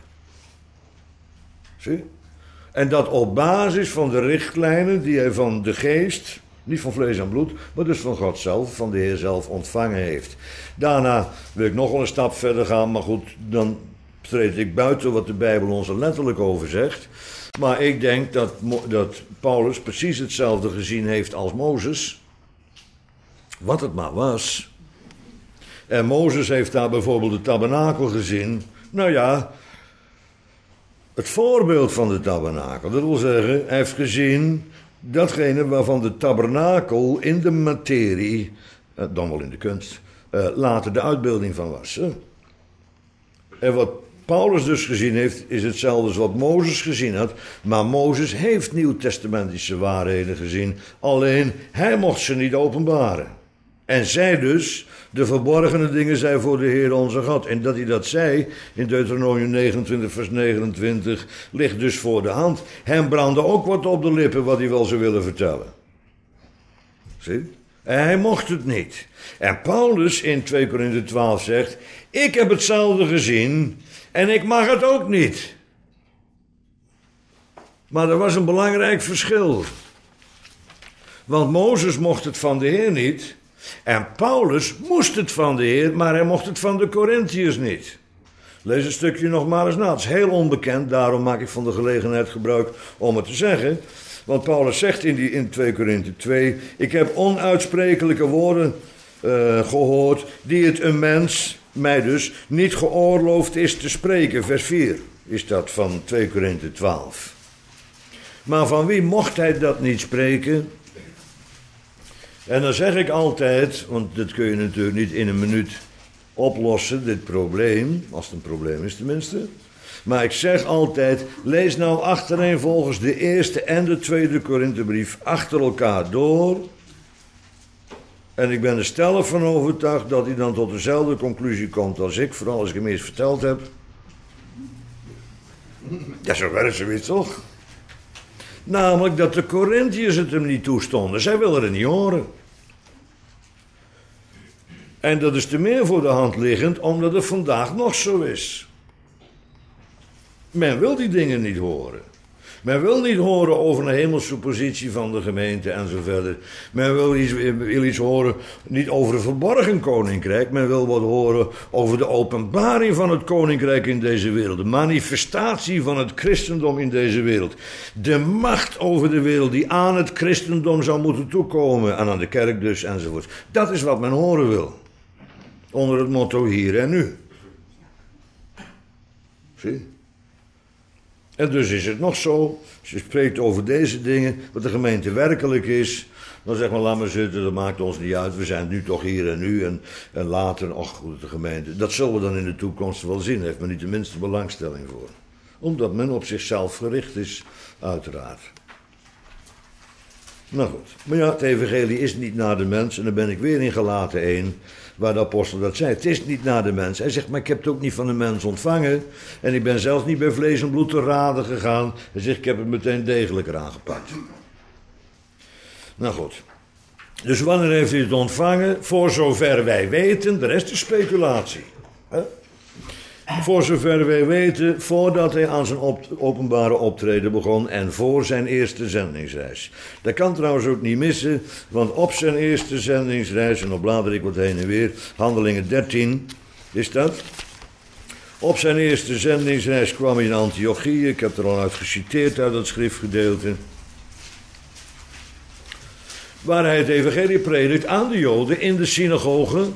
Speaker 1: Zie? En dat op basis van de richtlijnen die hij van de geest, niet van vlees en bloed, maar dus van God zelf, van de Heer zelf ontvangen heeft. Daarna wil ik nog wel een stap verder gaan, maar goed, dan treed ik buiten wat de Bijbel ons er letterlijk over zegt. Maar ik denk dat, dat Paulus precies hetzelfde gezien heeft als Mozes. Wat het maar was. En Mozes heeft daar bijvoorbeeld de tabernakel gezien. Nou ja, het voorbeeld van de tabernakel. Dat wil zeggen, hij heeft gezien datgene waarvan de tabernakel in de materie, dan wel in de kunst, later de uitbeelding van was. En wat Paulus dus gezien heeft, is hetzelfde als wat Mozes gezien had. Maar Mozes heeft nieuwtestamentische waarheden gezien. Alleen, hij mocht ze niet openbaren. En zij dus, de verborgene dingen zij voor de Heer onze God. En dat hij dat zei, in Deuteronomium negenentwintig vers negenentwintig, ligt dus voor de hand. Hem brandde ook wat op de lippen wat hij wel zou willen vertellen. Zie? En hij mocht het niet. En Paulus in twee Korinthe twaalf zegt, ik heb hetzelfde gezien en ik mag het ook niet. Maar er was een belangrijk verschil. Want Mozes mocht het van de Heer niet. En Paulus moest het van de Heer, maar hij mocht het van de Korinthiërs niet. Lees een stukje nog maar eens na. Het is heel onbekend, daarom maak ik van de gelegenheid gebruik om het te zeggen. Want Paulus zegt in, die, in twee Korinthe twee, ik heb onuitsprekelijke woorden uh, gehoord die het een mens, mij dus, niet geoorloofd is te spreken. Vers vier is dat van twee Korinthe twaalf. Maar van wie mocht hij dat niet spreken? En dan zeg ik altijd, want dat kun je natuurlijk niet in een minuut oplossen, dit probleem, als het een probleem is tenminste. Maar ik zeg altijd, lees nou achtereenvolgens de eerste en de tweede Korinthebrief achter elkaar door. En ik ben er stellig van overtuigd dat hij dan tot dezelfde conclusie komt als ik, vooral als ik hem eerst verteld heb. Ja, zo werkt zoiets toch? Namelijk dat de Korinthiërs het hem niet toestonden. Zij willen het niet horen. En dat is te meer voor de hand liggend, omdat het vandaag nog zo is. Men wil die dingen niet horen. Men wil niet horen over een hemelse positie van de gemeente en zo verder. Men wil iets, wil iets horen, niet over een verborgen koninkrijk. Men wil wat horen over de openbaring van het koninkrijk in deze wereld. De manifestatie van het christendom in deze wereld. De macht over de wereld die aan het christendom zou moeten toekomen. En aan de kerk dus enzovoort. Dat is wat men horen wil. Onder het motto hier en nu. Zie? En dus is het nog zo, als je spreekt over deze dingen, wat de gemeente werkelijk is, dan zeg maar, laat maar zitten, dat maakt ons niet uit, we zijn nu toch hier en nu en, en later, och goed, de gemeente. Dat zullen we dan in de toekomst wel zien, heeft men niet de minste belangstelling voor. Omdat men op zichzelf gericht is, uiteraard. Nou goed, maar ja, het evangelie is niet naar de mens, en dan ben ik weer in Galaten één, waar de apostel dat zei. Het is niet naar de mens. Hij zegt, maar ik heb het ook niet van de mens ontvangen, en ik ben zelfs niet bij vlees en bloed te raden gegaan. Hij zegt, ik heb het meteen degelijker aangepakt. Nou goed. Dus wanneer heeft hij het ontvangen? Voor zover wij weten, de rest is speculatie. Hè? Voor zover wij weten, voordat hij aan zijn op- openbare optreden begon en voor zijn eerste zendingsreis. Dat kan trouwens ook niet missen, want op zijn eerste zendingsreis, en dan blader ik wat heen en weer, Handelingen dertien, is dat. Op zijn eerste zendingsreis kwam hij in Antiochië, ik heb er al uit geciteerd uit dat schriftgedeelte, waar hij het evangelie predikt aan de Joden in de synagogen.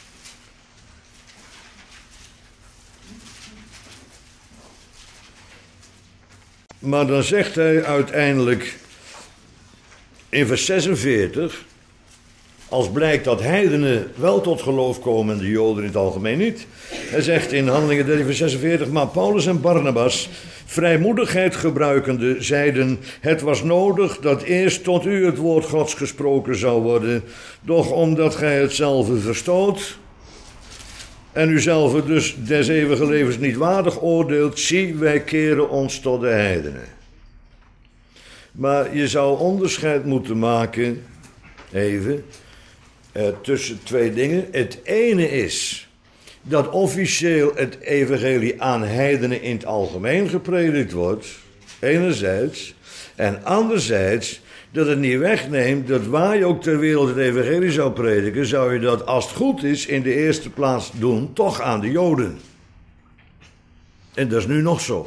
Speaker 1: Maar dan zegt hij uiteindelijk in vers zesenveertig, als blijkt dat heidenen wel tot geloof komen en de Joden in het algemeen niet. Hij zegt in Handelingen dertien vers zesenveertig, maar Paulus en Barnabas, vrijmoedigheid gebruikende, zeiden, het was nodig dat eerst tot u het woord Gods gesproken zou worden, doch omdat gij hetzelfde verstoot en uzelf dus des eeuwige levens niet waardig oordeelt, zie, wij keren ons tot de heidenen. Maar je zou onderscheid moeten maken, even, eh, tussen twee dingen. Het ene is dat officieel het evangelie aan heidenen in het algemeen gepredikt wordt, enerzijds, en anderzijds dat het niet wegneemt dat waar je ook ter wereld het evangelie zou prediken, zou je dat, als het goed is, in de eerste plaats doen, toch aan de Joden. En dat is nu nog zo.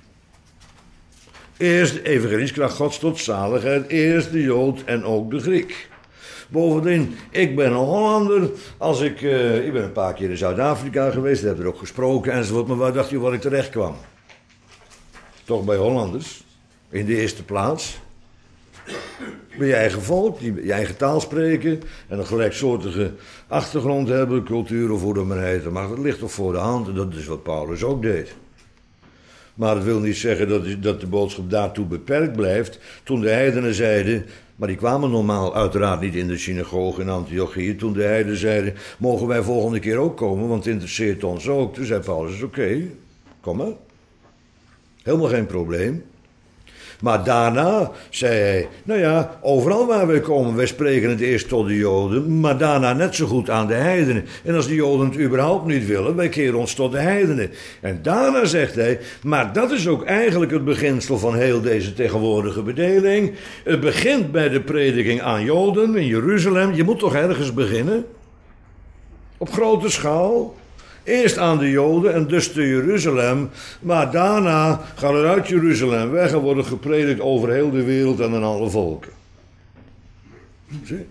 Speaker 1: Eerst de evangeliskracht Gods tot zaligheid, eerst de Jood en ook de Griek. Bovendien, ik ben een Hollander, als ik, uh, ik ben een paar keer in Zuid-Afrika geweest, heb er ook gesproken enzovoort, maar waar dacht u waar ik terecht kwam? Toch bij Hollanders, in de eerste plaats. Bij je eigen volk, die je eigen taal spreken en een gelijksoortige achtergrond hebben, cultuur of hoe dat maar heet. Maar dat ligt toch voor de hand en dat is wat Paulus ook deed. Maar dat wil niet zeggen dat, dat de boodschap daartoe beperkt blijft. Toen de heidenen zeiden, maar die kwamen normaal uiteraard niet in de synagoge in Antiochië. Toen de heidenen zeiden, mogen wij volgende keer ook komen, want het interesseert ons ook. Toen zei Paulus, oké, okay, kom maar. Helemaal geen probleem. Maar daarna zei hij, nou ja, overal waar wij komen, wij spreken het eerst tot de Joden, maar daarna net zo goed aan de heidenen. En als de Joden het überhaupt niet willen, wij keren ons tot de heidenen. En daarna zegt hij, maar dat is ook eigenlijk het beginsel van heel deze tegenwoordige bedeling. Het begint bij de prediking aan Joden in Jeruzalem. Je moet toch ergens beginnen? Op grote schaal. Eerst aan de Joden en dus te Jeruzalem, maar daarna gaat het uit Jeruzalem weg en wordt gepredikt over heel de wereld en aan alle volken. Zie?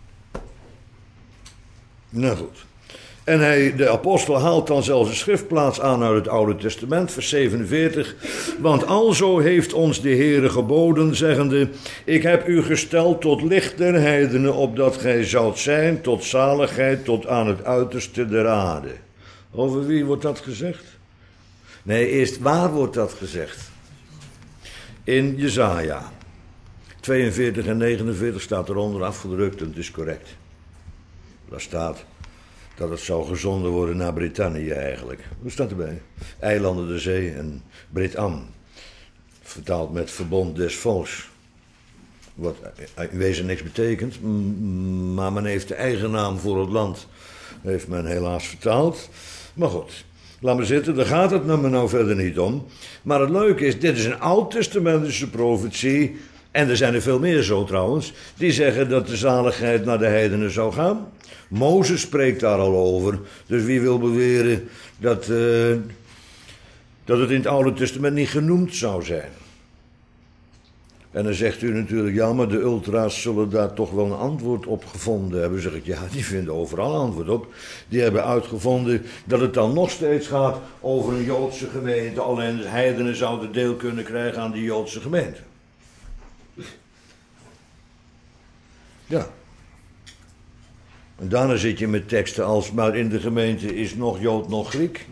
Speaker 1: Nou goed. En hij, de apostel haalt dan zelfs een schriftplaats aan uit het Oude Testament, vers zevenenveertig. Want alzo heeft ons de Heere geboden, zeggende, ik heb u gesteld tot licht der heidenen, opdat gij zoudt zijn tot zaligheid tot aan het uiterste der aarde. Over wie wordt dat gezegd? Nee, eerst waar wordt dat gezegd? In Jesaja. tweeënveertig en negenenveertig staat eronder afgedrukt en het is correct. Daar staat dat het zou gezonden worden naar Brittannië eigenlijk. Hoe staat erbij? Eilanden der zee en Brit-Am. Vertaald met verbond des volks. Wat in wezen niks betekent, maar men heeft de eigen naam voor het land, heeft men helaas vertaald. Maar goed, laat maar zitten, daar gaat het me nou verder niet om. Maar het leuke is, dit is een oud-testamentische profetie, en er zijn er veel meer zo trouwens, die zeggen dat de zaligheid naar de heidenen zou gaan. Mozes spreekt daar al over, dus wie wil beweren dat, uh, dat het in het Oude Testament niet genoemd zou zijn? En dan zegt u natuurlijk, ja, maar de ultra's zullen daar toch wel een antwoord op gevonden hebben. Dan zeg ik, ja, die vinden overal antwoord op. Die hebben uitgevonden dat het dan nog steeds gaat over een Joodse gemeente. Alleen de heidenen zouden deel kunnen krijgen aan die Joodse gemeente. Ja. En daarna zit je met teksten als, maar in de gemeente is nog Jood, nog Griek.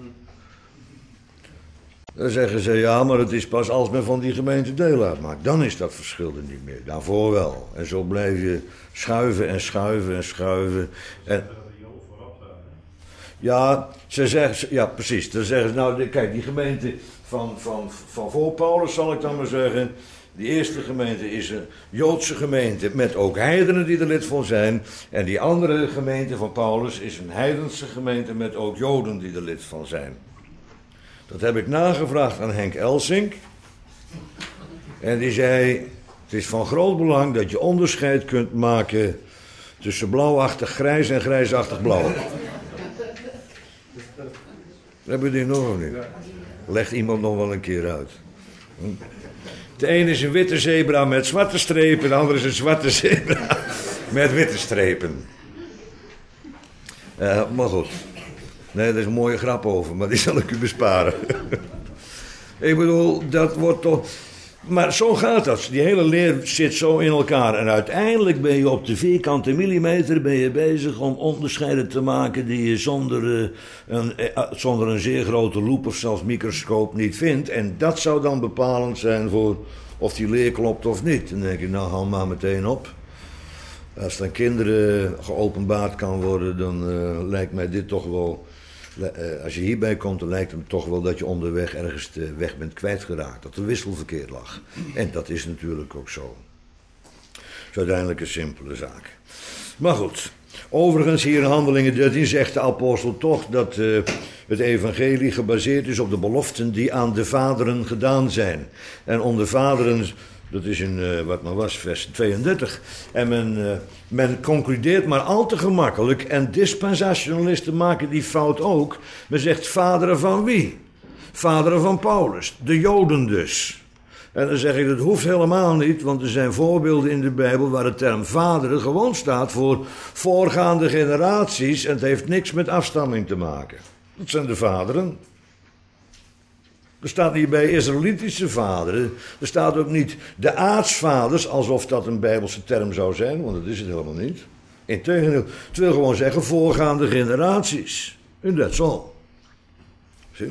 Speaker 1: Dan zeggen ze, ja, maar het is pas als men van die gemeente deel uitmaakt. Dan is dat verschil er niet meer. Daarvoor wel. En zo blijf je schuiven en schuiven en schuiven. En... Ja, ze zeggen, ja, precies. Dan zeggen ze, nou, kijk, die gemeente van, van, van voor Paulus, zal ik dan maar zeggen. Die eerste gemeente is een Joodse gemeente met ook heidenen die er lid van zijn. En die andere gemeente van Paulus is een heidense gemeente met ook Joden die er lid van zijn. Dat heb ik nagevraagd aan Henk Elsink. En die zei, het is van groot belang dat je onderscheid kunt maken tussen blauwachtig grijs en grijsachtig blauw. Heb je die nog of niet? Legt iemand nog wel een keer uit. Hm? De ene is een witte zebra met zwarte strepen, de andere is een zwarte zebra met witte strepen. Uh, maar goed. Nee, daar is een mooie grap over, maar die zal ik u besparen. Ik bedoel, dat wordt toch... Maar zo gaat dat. Die hele leer zit zo in elkaar. En uiteindelijk ben je op de vierkante millimeter ben je bezig om onderscheiden te maken die je zonder, uh, een, uh, zonder een zeer grote loep of zelfs microscoop niet vindt. En dat zou dan bepalend zijn voor of die leer klopt of niet. Dan denk ik, nou hou maar meteen op. Als dan kinderen geopenbaard kan worden, dan uh, lijkt mij dit toch wel... Als je hierbij komt, dan lijkt het toch wel dat je onderweg ergens de weg bent kwijtgeraakt. Dat de wissel verkeerd lag. En dat is natuurlijk ook zo. Dat is uiteindelijk een simpele zaak. Maar goed. Overigens, hier in Handelingen dertien zegt de apostel toch dat uh, het evangelie gebaseerd is op de beloften die aan de vaderen gedaan zijn. En onder vaderen... Dat is in, uh, wat maar was, vers tweeëndertig. En men, uh, men concludeert maar al te gemakkelijk. En dispensationalisten maken die fout ook. Men zegt vaderen van wie? Vaderen van Paulus. De Joden dus. En dan zeg ik, dat hoeft helemaal niet. Want er zijn voorbeelden in de Bijbel waar de term vaderen gewoon staat voor voorgaande generaties. En het heeft niks met afstamming te maken. Dat zijn de vaderen. Er staat niet bij Israëlitische vaderen. Er staat ook niet de aartsvaders, alsof dat een Bijbelse term zou zijn, want dat is het helemaal niet. Integendeel, het wil gewoon zeggen voorgaande generaties. En dat is al. Zie?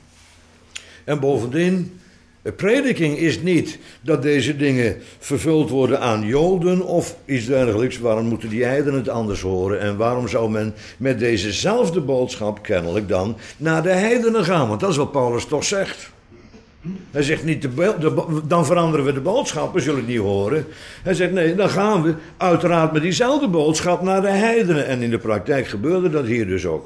Speaker 1: En bovendien, de prediking is niet dat deze dingen vervuld worden aan Joden of iets dergelijks. Waarom moeten die heidenen het anders horen? En waarom zou men met dezezelfde boodschap kennelijk dan naar de heidenen gaan? Want dat is wat Paulus toch zegt. Hij zegt niet, de, de, dan veranderen we de boodschap, we zullen het niet horen. Hij zegt, nee, dan gaan we uiteraard met diezelfde boodschap naar de heidenen. En in de praktijk gebeurde dat hier dus ook.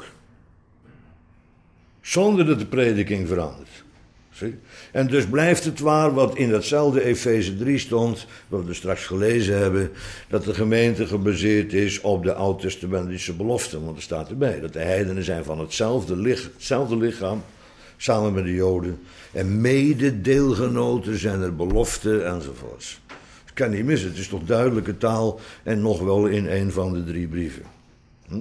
Speaker 1: Zonder dat de prediking verandert. Zie? En dus blijft het waar wat in datzelfde Efeze drie stond, wat we straks gelezen hebben, dat de gemeente gebaseerd is op de oud-testamentische beloften. Want er staat erbij dat de heidenen zijn van hetzelfde, lich, hetzelfde lichaam, samen met de Joden. En mededeelgenoten zijn er beloften enzovoorts. Dat kan niet missen, het is toch duidelijke taal en nog wel in een van de drie brieven. Hm?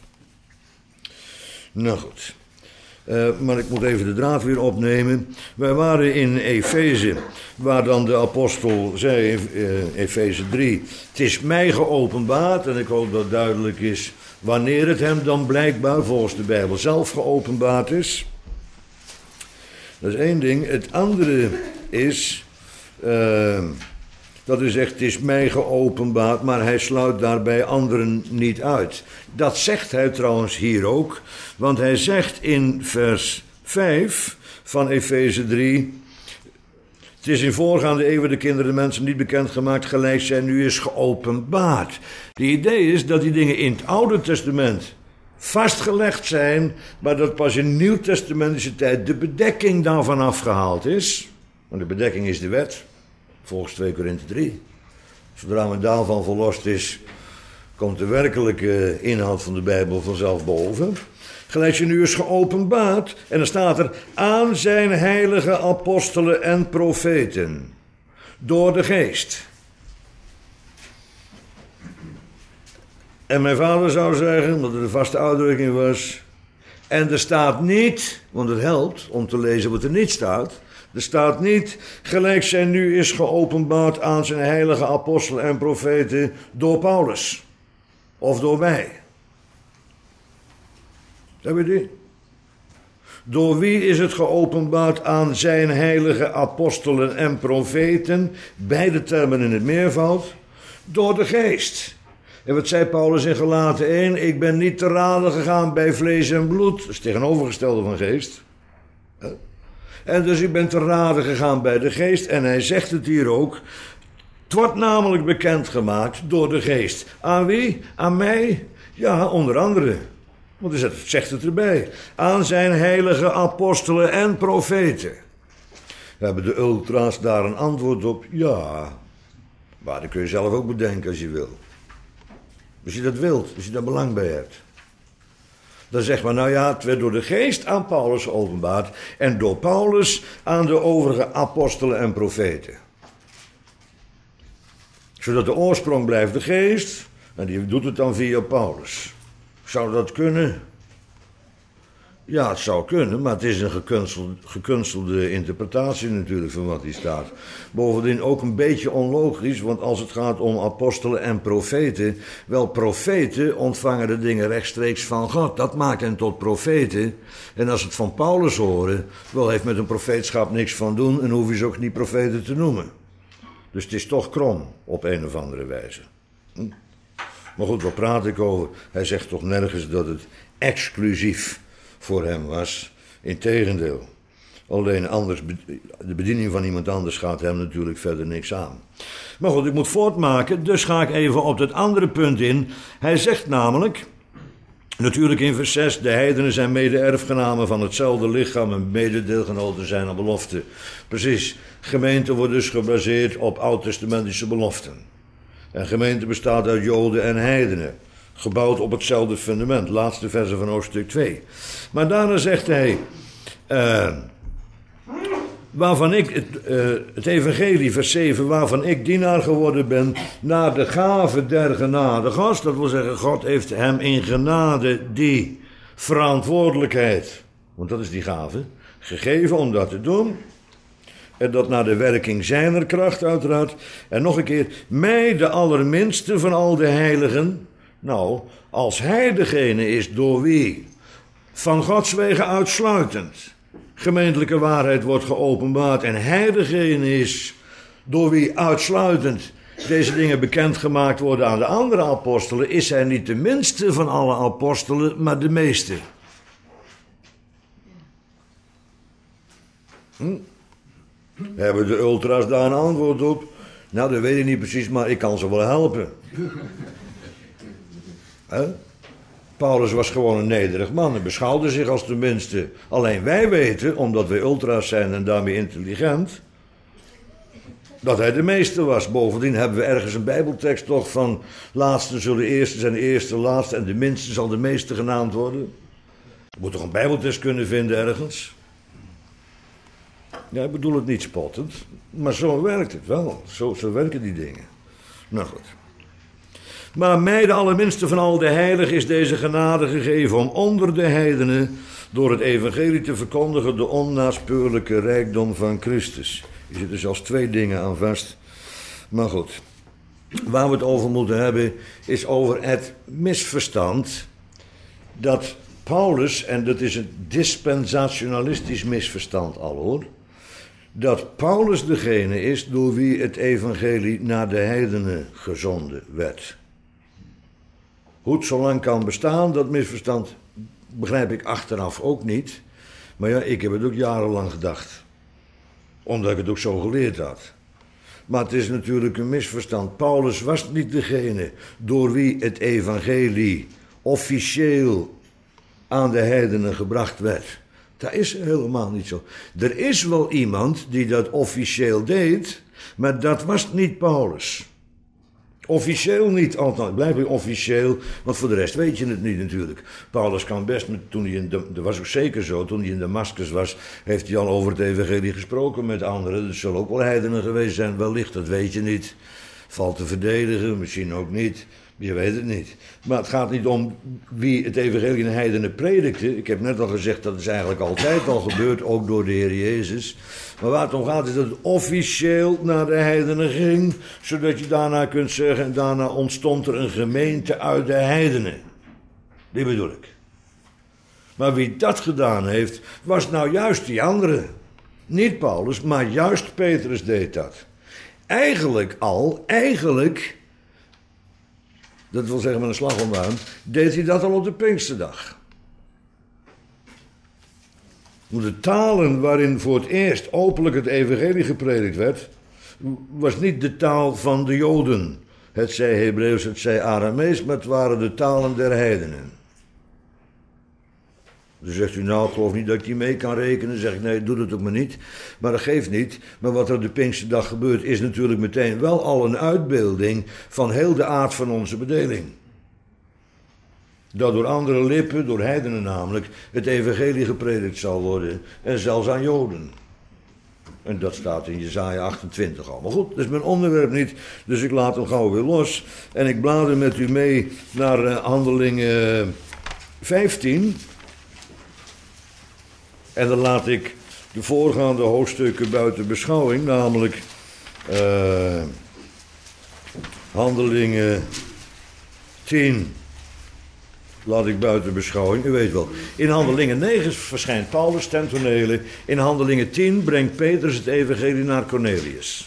Speaker 1: Nou goed. Uh, maar ik moet even de draad weer opnemen. Wij waren in Efeze, waar dan de apostel zei, in uh, Efeze drie... Het is mij geopenbaard, en ik hoop dat het duidelijk is wanneer het hem dan blijkbaar volgens de Bijbel zelf geopenbaard is. Dat is één ding. Het andere is, uh, dat u zegt, het is mij geopenbaard, maar hij sluit daarbij anderen niet uit. Dat zegt hij trouwens hier ook, want hij zegt in vers vijf van Efeze drie... Het is in voorgaande eeuwen de kinderen de mensen niet bekendgemaakt, gelijk zij nu is geopenbaard. De idee is dat die dingen in het Oude Testament vastgelegd zijn, maar dat pas in Nieuwtestamentische tijd de bedekking daarvan afgehaald is. Want de bedekking is de wet, volgens twee Korinthe drie. Zodra men daarvan verlost is, komt de werkelijke inhoud van de Bijbel vanzelf boven. Gelijk ze nu is geopenbaard, en dan staat er aan zijn heilige apostelen en profeten. door de geest. En mijn vader zou zeggen, omdat het een vaste uitdrukking was, en er staat niet, want het helpt om te lezen wat er niet staat, er staat niet, gelijk zij nu is geopenbaard aan zijn heilige apostelen en profeten door Paulus. Of door mij. Heb je die? Door wie is het geopenbaard aan zijn heilige apostelen en profeten? Beide termen in het meervoud. Door de geest. En wat zei Paulus in Galaten één? Ik ben niet te raden gegaan bij vlees en bloed. Dat is het tegenovergestelde van geest. En dus ik ben te raden gegaan bij de geest. En hij zegt het hier ook. Het wordt namelijk bekendgemaakt door de geest. Aan wie? Aan mij? Ja, onder andere. Want hij zegt het erbij. Aan zijn heilige apostelen en profeten. Hebben de ultra's daar een antwoord op? Ja. Maar dat kun je zelf ook bedenken als je wil. Als je dat wilt, als je daar belang bij hebt. Dan zegt men, nou ja, het werd door de geest aan Paulus geopenbaard. En door Paulus aan de overige apostelen en profeten. Zodat de oorsprong blijft de geest. En die doet het dan via Paulus. Zou dat kunnen? Ja, het zou kunnen, maar het is een gekunstelde, gekunstelde interpretatie natuurlijk van wat hier staat. Bovendien ook een beetje onlogisch, want als het gaat om apostelen en profeten, wel, profeten ontvangen de dingen rechtstreeks van God. Dat maakt hen tot profeten. En als het van Paulus horen, wel, heeft met een profeetschap niks van doen en hoef je ze ook niet profeten te noemen. Dus het is toch krom, op een of andere wijze. Hm? Maar goed, wat praat ik over? Hij zegt toch nergens dat het exclusief voor hem was. Integendeel. Alleen anders, de bediening van iemand anders gaat hem natuurlijk verder niks aan. Maar goed, ik moet voortmaken, dus ga ik even op het andere punt in. Hij zegt namelijk, natuurlijk in vers zes, de heidenen zijn mede-erfgenamen van hetzelfde lichaam en mededeelgenoten zijn aan beloften. Precies, gemeente wordt dus gebaseerd op oud-testamentische beloften. En gemeente bestaat uit Joden en heidenen. Gebouwd op hetzelfde fundament. Laatste verse van hoofdstuk twee. Maar daarna zegt hij, Uh, waarvan ik, het, uh, het evangelie, vers zeven, waarvan ik dienaar geworden ben, naar de gave der genade Gods. Dat wil zeggen, God heeft hem in genade die verantwoordelijkheid, want dat is die gave, gegeven om dat te doen. En dat naar de werking zijner kracht uiteraard. En nog een keer, mij de allerminste van al de heiligen. Nou, als hij degene is door wie van Gods wegen uitsluitend gemeentelijke waarheid wordt geopenbaard. En hij degene is door wie uitsluitend deze dingen bekendgemaakt worden aan de andere apostelen. Is hij niet de minste van alle apostelen, maar de meeste. Hm? Hebben de ultra's daar een antwoord op? Nou, dat weet ik niet precies, maar ik kan ze wel helpen. He? Paulus was gewoon een nederig man en beschouwde zich als de minste. Alleen wij weten, omdat wij ultra's zijn en daarmee intelligent, dat hij de meeste was. Bovendien hebben we ergens een bijbeltekst toch van laatste zullen eerste zijn, de eerste laatste en de minste zal de meeste genaamd worden. Je moet toch een bijbeltekst kunnen vinden ergens? Ja, ik bedoel het niet spottend, maar zo werkt het wel. Zo, zo werken die dingen. Nou goed. Maar mij, de allerminste van al de heiligen, is deze genade gegeven om onder de heidenen door het evangelie te verkondigen de onnaspeurlijke rijkdom van Christus. Er zitten zelfs twee dingen aan vast. Maar goed, waar we het over moeten hebben is over het misverstand dat Paulus, en dat is een dispensationalistisch misverstand al hoor, dat Paulus degene is door wie het evangelie naar de heidenen gezonden werd. Hoe het zo lang kan bestaan, dat misverstand begrijp ik achteraf ook niet. Maar ja, ik heb het ook jarenlang gedacht. Omdat ik het ook zo geleerd had. Maar het is natuurlijk een misverstand. Paulus was niet degene door wie het evangelie officieel aan de heidenen gebracht werd. Dat is helemaal niet zo. Er is wel iemand die dat officieel deed, maar dat was niet Paulus. Officieel niet, althans, blijf bij officieel, want voor de rest weet je het niet natuurlijk. Paulus kan best, met, toen hij in de, dat was ook zeker zo, toen hij in Damascus was, heeft hij al over het evangelie gesproken met anderen. Er zullen ook wel heidenen geweest zijn, wellicht, dat weet je niet. Valt te verdedigen, misschien ook niet, je weet het niet. Maar het gaat niet om wie het evangelie in de heidenen predikte. Ik heb net al gezegd, dat is eigenlijk altijd al gebeurd, ook door de Heer Jezus. Maar waar het om gaat is dat het officieel naar de heidenen ging, zodat je daarna kunt zeggen, en daarna ontstond er een gemeente uit de heidenen. Die bedoel ik. Maar wie dat gedaan heeft, was nou juist die andere. Niet Paulus, maar juist Petrus deed dat. Eigenlijk al, eigenlijk, dat wil zeggen met een slag om de arm, deed hij dat al op de Pinksterdag. De talen waarin voor het eerst openlijk het evangelie gepredikt werd, was niet de taal van de Joden. Het zij Hebreeuws, het zij Aramees, maar het waren de talen der heidenen. Dan zegt u, nou, ik geloof niet dat ik die mee kan rekenen. Dan zeg ik, nee, doe dat ook maar niet. Maar dat geeft niet. Maar wat er op de Pinksterdag gebeurt, is natuurlijk meteen wel al een uitbeelding van heel de aard van onze bedeling. Dat door andere lippen, door heidenen namelijk, het evangelie gepredikt zal worden. En zelfs aan Joden. En dat staat in Jesaja achtentwintig al. Maar goed, dat is mijn onderwerp niet, dus ik laat hem gauw weer los. En ik blader met u mee naar uh, Handelingen vijftien. En dan laat ik de voorgaande hoofdstukken buiten beschouwing, namelijk uh, Handelingen tien... laat ik buiten beschouwing, u weet wel. In Handelingen negen verschijnt Paulus ten tonele. In Handelingen tien brengt Petrus het evangelie naar Cornelius.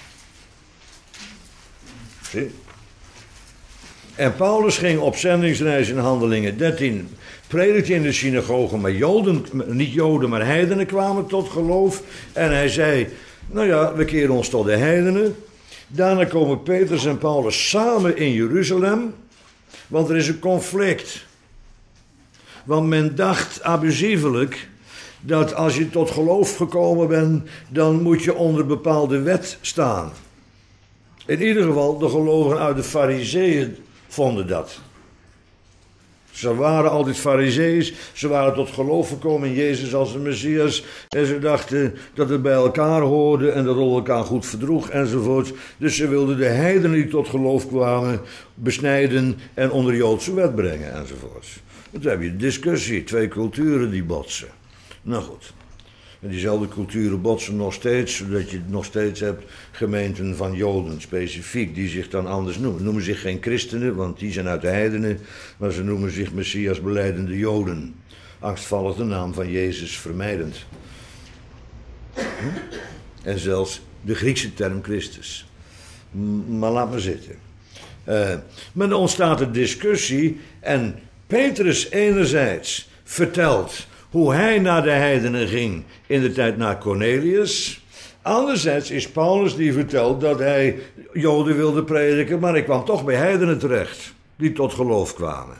Speaker 1: Zie? En Paulus ging op zendingsreis in Handelingen dertien. Predikte in de synagogen, maar Joden, niet Joden, maar heidenen kwamen tot geloof. En hij zei, nou ja, we keren ons tot de heidenen. Daarna komen Petrus en Paulus samen in Jeruzalem. Want er is een conflict. Want men dacht abusievelijk dat als je tot geloof gekomen bent, dan moet je onder bepaalde wet staan. In ieder geval, de gelovigen uit de Farizeeën vonden dat. Ze waren altijd Farizeeërs, ze waren tot geloof gekomen in Jezus als de Messias. En ze dachten dat het bij elkaar hoorde en dat het elkaar goed verdroeg enzovoort. Dus ze wilden de heidenen die tot geloof kwamen besnijden en onder Joodse wet brengen enzovoort. Dan heb je discussie, twee culturen die botsen. Nou goed. En diezelfde culturen botsen nog steeds, zodat je nog steeds hebt gemeenten van Joden specifiek, die zich dan anders noemen. Noemen zich geen christenen, want die zijn uit de heidenen, maar ze noemen zich Messias belijdende Joden. Angstvallig de naam van Jezus vermijdend. Hm? En zelfs de Griekse term Christus. Maar laat maar zitten. Uh, maar dan ontstaat er discussie en Petrus enerzijds vertelt hoe hij naar de heidenen ging in de tijd naar Cornelius. Anderzijds is Paulus die vertelt dat hij Joden wilde prediken, maar hij kwam toch bij heidenen terecht, die tot geloof kwamen.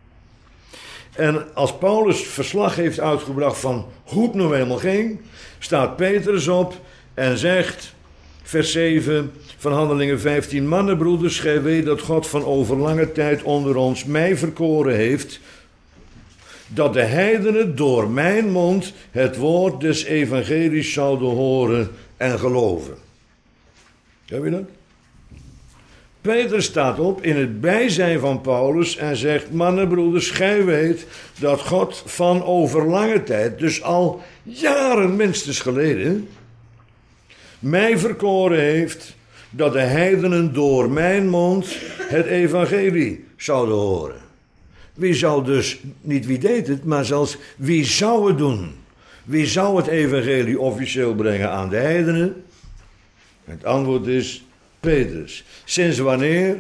Speaker 1: En als Paulus verslag heeft uitgebracht van hoe het nou eenmaal ging, staat Petrus op en zegt, vers zeven van Handelingen vijftien, mannenbroeders, gij weet dat God van overlange tijd onder ons mij verkoren heeft, dat de heidenen door mijn mond het woord des evangelies zouden horen en geloven. Heb je dat? Petrus staat op in het bijzijn van Paulus en zegt, mannenbroeders, gij weet dat God van overlange tijd, dus al jaren minstens geleden, mij verkoren heeft dat de heidenen door mijn mond het evangelie zouden horen. Wie zou dus, niet wie deed het, maar zelfs wie zou het doen? Wie zou het evangelie officieel brengen aan de heidenen? Het antwoord is Petrus. Sinds wanneer?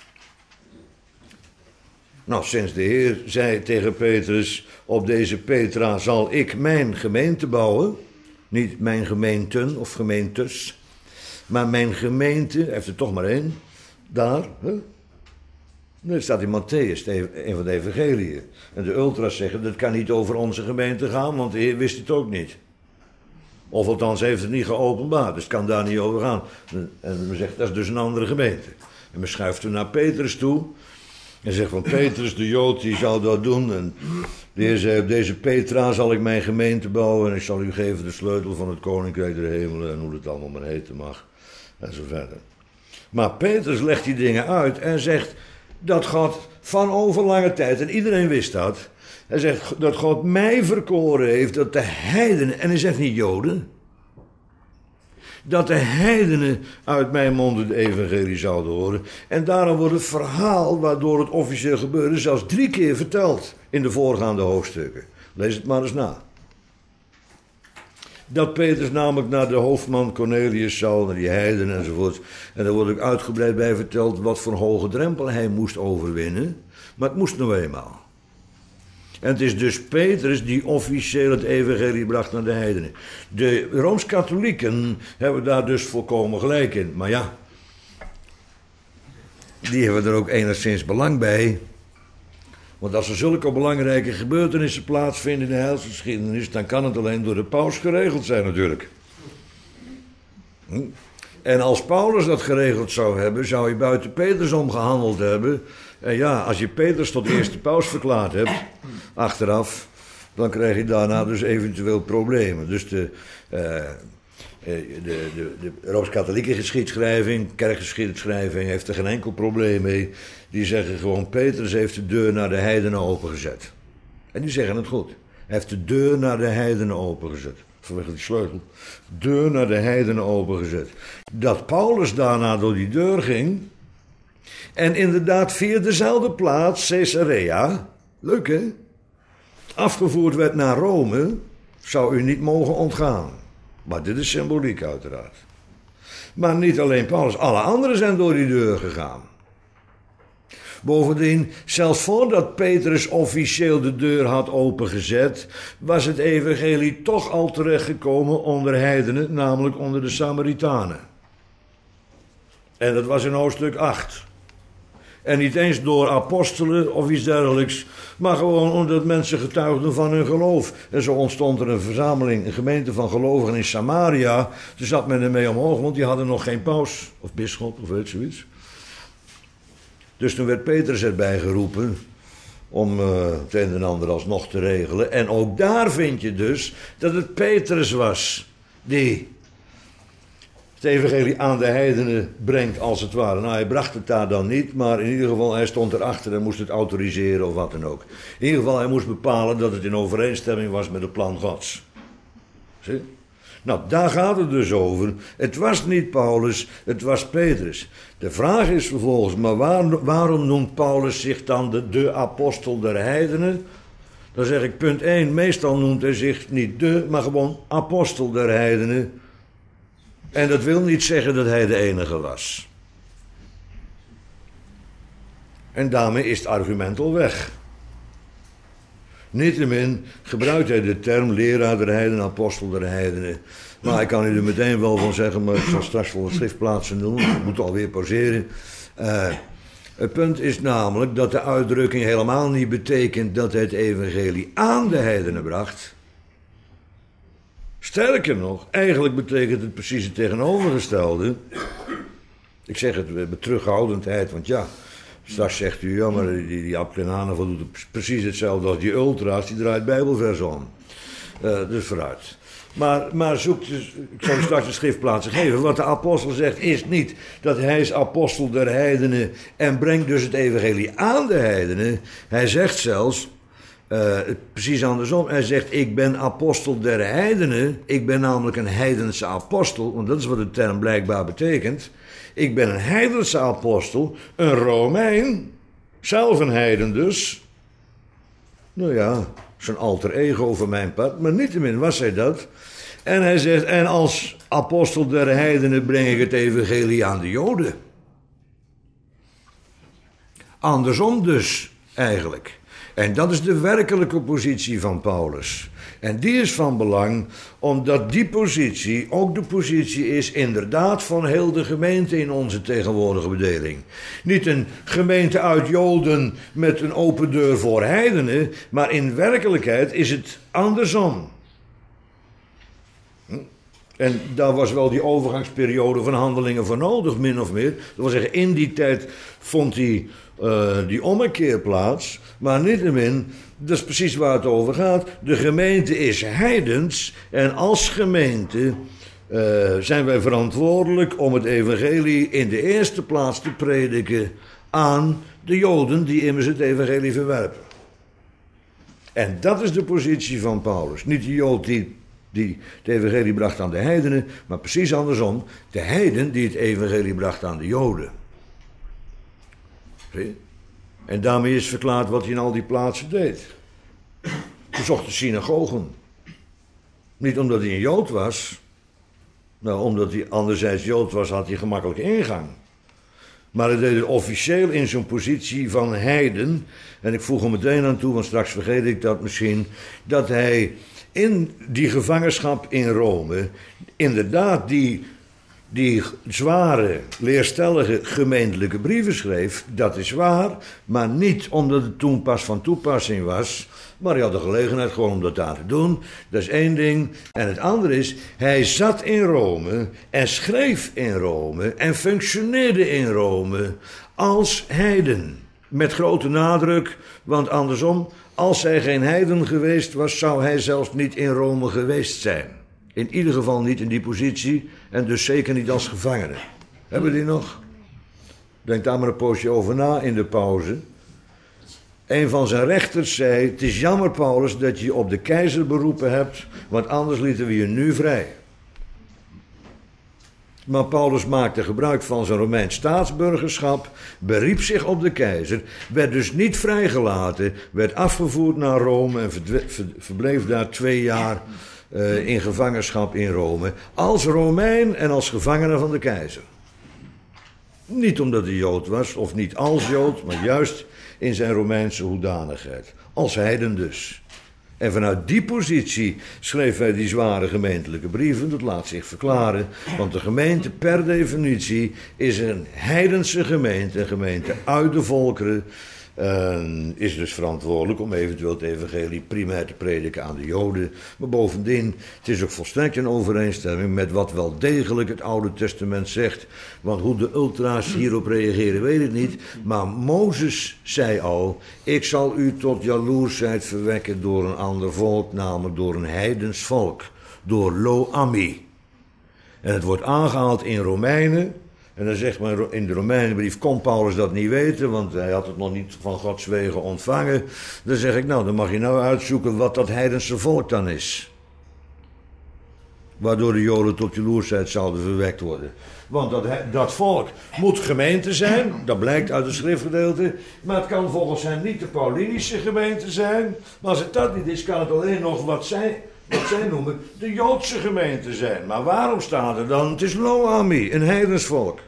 Speaker 1: Nou, sinds de Heer zei tegen Petrus, op deze Petra zal ik mijn gemeente bouwen. Niet mijn gemeenten of gemeentes, maar mijn gemeente, heeft er toch maar één, daar, hè? Nu staat in Matthäus, een van de evangeliën. En de ultras zeggen, dat kan niet over onze gemeente gaan, want de Heer wist het ook niet. Of althans heeft het niet geopenbaard, dus het kan daar niet over gaan. En men zegt, dat is dus een andere gemeente. En men schuift hem naar Petrus toe. En zegt van Petrus, de Jood, die zal dat doen. En de Heer zei, op deze Petra zal ik mijn gemeente bouwen. En ik zal u geven de sleutel van het koninkrijk der hemelen. En hoe het allemaal maar heten mag. En zo verder. Maar Petrus legt die dingen uit en zegt dat God van overlange tijd, en iedereen wist dat. Hij zegt dat God mij verkoren heeft, dat de heidenen, en hij zegt niet Joden, dat de heidenen uit mijn mond de evangelie zouden horen. En daarom wordt het verhaal waardoor het officieel gebeurde zelfs drie keer verteld in de voorgaande hoofdstukken. Lees het maar eens na. Dat Petrus namelijk naar de hoofdman Cornelius zou, naar die heidenen enzovoort. En daar wordt ook uitgebreid bij verteld wat voor hoge drempel hij moest overwinnen. Maar het moest nou eenmaal. En het is dus Petrus die officieel het evangelie bracht naar de heidenen. De Rooms-Katholieken hebben daar dus volkomen gelijk in. Maar ja, die hebben er ook enigszins belang bij. Want als er zulke belangrijke gebeurtenissen plaatsvinden in de heilsgeschiedenis, dan kan het alleen door de paus geregeld zijn natuurlijk. Hm? En als Paulus dat geregeld zou hebben, zou hij buiten Petrus omgehandeld hebben. En ja, als je Petrus tot eerste paus verklaard hebt, achteraf, dan krijg je daarna dus eventueel problemen. Dus de, uh, de, de, de Rooms-Katholieke geschiedschrijving, kerkgeschiedschrijving, heeft er geen enkel probleem mee. Die zeggen gewoon, Petrus heeft de deur naar de heidenen opengezet. En die zeggen het goed. Hij heeft de deur naar de heidenen opengezet. Vanwege die sleutel. Deur naar de heidenen opengezet. Dat Paulus daarna door die deur ging. En inderdaad via dezelfde plaats, Caesarea. Leuk hè? Afgevoerd werd naar Rome. Zou u niet mogen ontgaan. Maar dit is symboliek uiteraard. Maar niet alleen Paulus. Alle anderen zijn door die deur gegaan. Bovendien, zelfs voordat Petrus officieel de deur had opengezet, was het evangelie toch al terechtgekomen onder heidenen, namelijk onder de Samaritanen. En dat was in hoofdstuk acht. En niet eens door apostelen of iets dergelijks, maar gewoon omdat mensen getuigden van hun geloof. En zo ontstond er een verzameling, een gemeente van gelovigen in Samaria. Toen zat men ermee omhoog, want die hadden nog geen paus of bisschop of weet zoiets. Dus toen werd Petrus erbij geroepen om uh, het een en ander alsnog te regelen. En ook daar vind je dus dat het Petrus was die het evangelie aan de heidenen brengt als het ware. Nou, hij bracht het daar dan niet, maar in ieder geval hij stond erachter en moest het autoriseren of wat dan ook. In ieder geval hij moest bepalen dat het in overeenstemming was met het plan Gods. Zie? Nou, daar gaat het dus over. Het was niet Paulus, het was Petrus. De vraag is vervolgens, maar waar, waarom noemt Paulus zich dan de, de apostel der heidenen? Dan zeg ik punt één, meestal noemt hij zich niet de, maar gewoon apostel der heidenen. En dat wil niet zeggen dat hij de enige was. En daarmee is het argument al weg. Niettemin gebruikt hij de term leraar der heidenen, apostel der heidenen. Maar ik kan u er meteen wel van zeggen, maar ik zal straks wel wat schriftplaatsen doen. Ik moet alweer pauzeren. Uh, het punt is namelijk dat de uitdrukking helemaal niet betekent dat hij het evangelie aan de heidenen bracht. Sterker nog, eigenlijk betekent het precies het tegenovergestelde. Ik zeg het met terughoudendheid, want ja, straks zegt u, ja, maar die, die Abklenanova doet precies hetzelfde als die ultra's, die draait bijbelvers om. Uh, dus vooruit. Maar, maar zoek, dus, ik zal u straks de schriftplaatsen geven. Wat de apostel zegt is niet dat hij is apostel der heidenen en brengt dus het evangelie aan de heidenen. Hij zegt zelfs, uh, precies andersom, hij zegt ik ben apostel der heidenen. Ik ben namelijk een heidense apostel, want dat is wat de term blijkbaar betekent. Ik ben een heidense apostel, een Romein, zelf een heiden dus. Nou ja, zijn alter ego van mijn part, maar niettemin was hij dat. En hij zegt, en als apostel der heidenen breng ik het evangelie aan de Joden. Andersom dus, eigenlijk. En dat is de werkelijke positie van Paulus. En die is van belang, omdat die positie ook de positie is inderdaad van heel de gemeente in onze tegenwoordige bedeling. Niet een gemeente uit Joden met een open deur voor heidenen, maar in werkelijkheid is het andersom. En daar was wel die overgangsperiode van handelingen voor nodig, min of meer. Dat wil zeggen, in die tijd vond die, uh, die ommekeer plaats. Maar niettemin, dat is precies waar het over gaat. De gemeente is heidens en als gemeente uh, zijn wij verantwoordelijk om het evangelie in de eerste plaats te prediken aan de Joden die immers het evangelie verwerpen. En dat is de positie van Paulus. Niet de Jood die, die het evangelie bracht aan de heidenen, maar precies andersom. De heiden die het evangelie bracht aan de Joden. Zie? En daarmee is verklaard wat hij in al die plaatsen deed. Hij bezocht de synagogen. Niet omdat hij een Jood was. Nou, omdat hij anderzijds Jood was, had hij gemakkelijk ingang. Maar hij deed het officieel in zijn positie van heiden. En ik voeg er meteen aan toe, want straks vergeet ik dat misschien. Dat hij in die gevangenschap in Rome inderdaad die, die zware, leerstellige gemeentelijke brieven schreef. Dat is waar, maar niet omdat het toen pas van toepassing was. Maar hij had de gelegenheid gewoon om dat daar te doen. Dat is één ding. En het andere is, hij zat in Rome en schreef in Rome en functioneerde in Rome als heiden. Met grote nadruk, want andersom, als hij geen heiden geweest was, zou hij zelfs niet in Rome geweest zijn. In ieder geval niet in die positie en dus zeker niet als gevangene. Hebben we die nog? Denk daar maar een poosje over na in de pauze. Een van zijn rechters zei, het is jammer Paulus dat je je op de keizer beroepen hebt, want anders lieten we je nu vrij. Maar Paulus maakte gebruik van zijn Romeins staatsburgerschap, beriep zich op de keizer, werd dus niet vrijgelaten, werd afgevoerd naar Rome en verbleef daar twee jaar uh, in gevangenschap in Rome, als Romein en als gevangene van de keizer. Niet omdat hij Jood was, of niet als Jood, maar juist in zijn Romeinse hoedanigheid. Als heiden dus. En vanuit die positie schreef hij die zware gemeentelijke brieven. Dat laat zich verklaren. Want de gemeente per definitie is een heidense gemeente. Een gemeente uit de volkeren. Uh, is dus verantwoordelijk om eventueel het evangelie primair te prediken aan de Joden. Maar bovendien, het is ook volstrekt in overeenstemming met wat wel degelijk het Oude Testament zegt. Want hoe de ultra's hierop reageren weet ik niet. Maar Mozes zei al, ik zal u tot jaloersheid verwekken door een ander volk, namelijk door een heidens volk. Door Lo Ami. En het wordt aangehaald in Romeinen. En dan zegt men in de Romeinenbrief, kon Paulus dat niet weten, want hij had het nog niet van Gods wegen ontvangen. Dan zeg ik, nou, dan mag je nou uitzoeken wat dat heidense volk dan is. Waardoor de Joden tot jaloersheid zouden verwekt worden. Want dat, dat volk moet gemeente zijn, dat blijkt uit het schriftgedeelte. Maar het kan volgens hen niet de Paulinische gemeente zijn. Maar als het dat niet is, kan het alleen nog wat zij... wat zij noemen de Joodse gemeente zijn. Maar waarom staat er dan, het is Lo Ami, een heidens volk?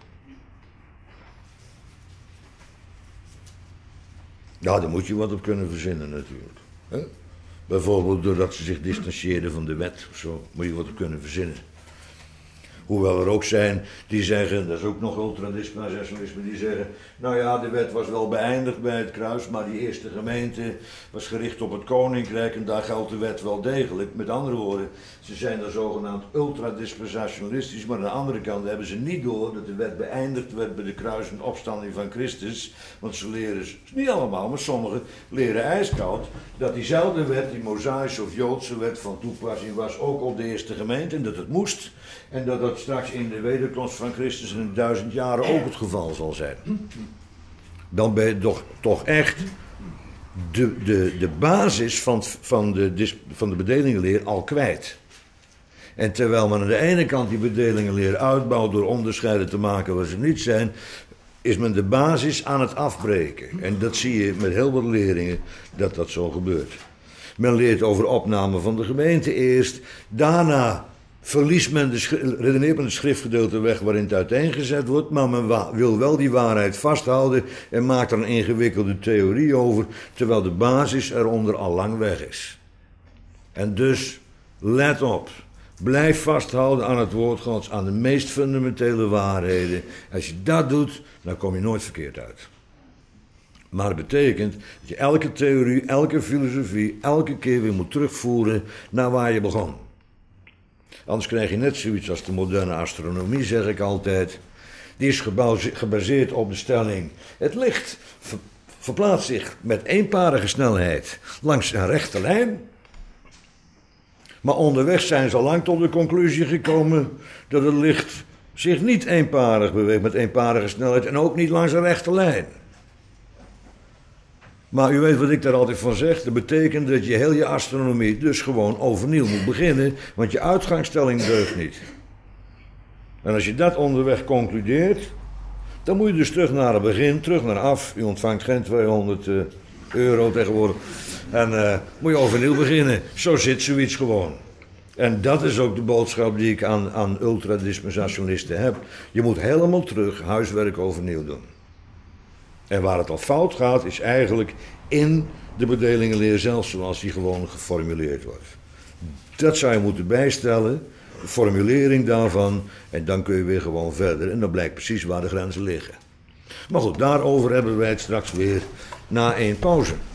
Speaker 1: Ja, daar moet je wat op kunnen verzinnen natuurlijk. He? Bijvoorbeeld doordat ze zich distancieerden van de wet of zo, moet je wat op kunnen verzinnen. Hoewel er ook zijn die zeggen, dat is ook nog ultradispensationalisme, die zeggen, nou ja, de wet was wel beëindigd bij het kruis, maar die eerste gemeente was gericht op het koninkrijk en daar geldt de wet wel degelijk. Met andere woorden, ze zijn dan zogenaamd ultradispensationalistisch, maar aan de andere kant hebben ze niet door dat de wet beëindigd werd bij de kruis en opstanding van Christus. Want ze leren, niet allemaal, maar sommigen leren ijskoud, dat diezelfde wet, die Mosaïsche of Joodse wet van toepassing was, ook op de eerste gemeente en dat het moest. En dat dat straks in de wederkomst van Christus in duizend jaren ook het geval zal zijn. Dan ben je toch, toch echt de, de, de basis van, van, de, van de bedelingenleer al kwijt. En terwijl men aan de ene kant die bedelingenleer uitbouwt door onderscheiden te maken waar ze niet zijn, is men de basis aan het afbreken. En dat zie je met heel wat leerlingen dat dat zo gebeurt. Men leert over opname van de gemeente eerst, daarna verliest men de, redeneert men het schriftgedeelte weg waarin het uiteengezet wordt, maar men wa- wil wel die waarheid vasthouden en maakt er een ingewikkelde theorie over, terwijl de basis eronder al lang weg is. En dus, let op, blijf vasthouden aan het woord Gods, aan de meest fundamentele waarheden. Als je dat doet, dan kom je nooit verkeerd uit. Maar het betekent dat je elke theorie, elke filosofie, elke keer weer moet terugvoeren naar waar je begon. Anders krijg je net zoiets als de moderne astronomie, zeg ik altijd. Die is gebaseerd op de stelling: het licht ver, verplaatst zich met eenparige snelheid langs een rechte lijn. Maar onderweg zijn ze al lang tot de conclusie gekomen dat het licht zich niet eenparig beweegt met eenparige snelheid en ook niet langs een rechte lijn. Maar u weet wat ik daar altijd van zeg. Dat betekent dat je heel je astronomie dus gewoon overnieuw moet beginnen, want je uitgangsstelling deugt niet. En als je dat onderweg concludeert, dan moet je dus terug naar het begin, terug naar af. U ontvangt geen tweehonderd uh, euro tegenwoordig. En uh, moet je overnieuw beginnen. Zo zit zoiets gewoon. En dat is ook de boodschap die ik aan, aan ultradispensationalisten heb. Je moet helemaal terug huiswerk overnieuw doen. En waar het al fout gaat, is eigenlijk in de bedelingenleer zelf, zoals die gewoon geformuleerd wordt. Dat zou je moeten bijstellen, de formulering daarvan, en dan kun je weer gewoon verder. En dan blijkt precies waar de grenzen liggen. Maar goed, daarover hebben wij het straks weer na één pauze.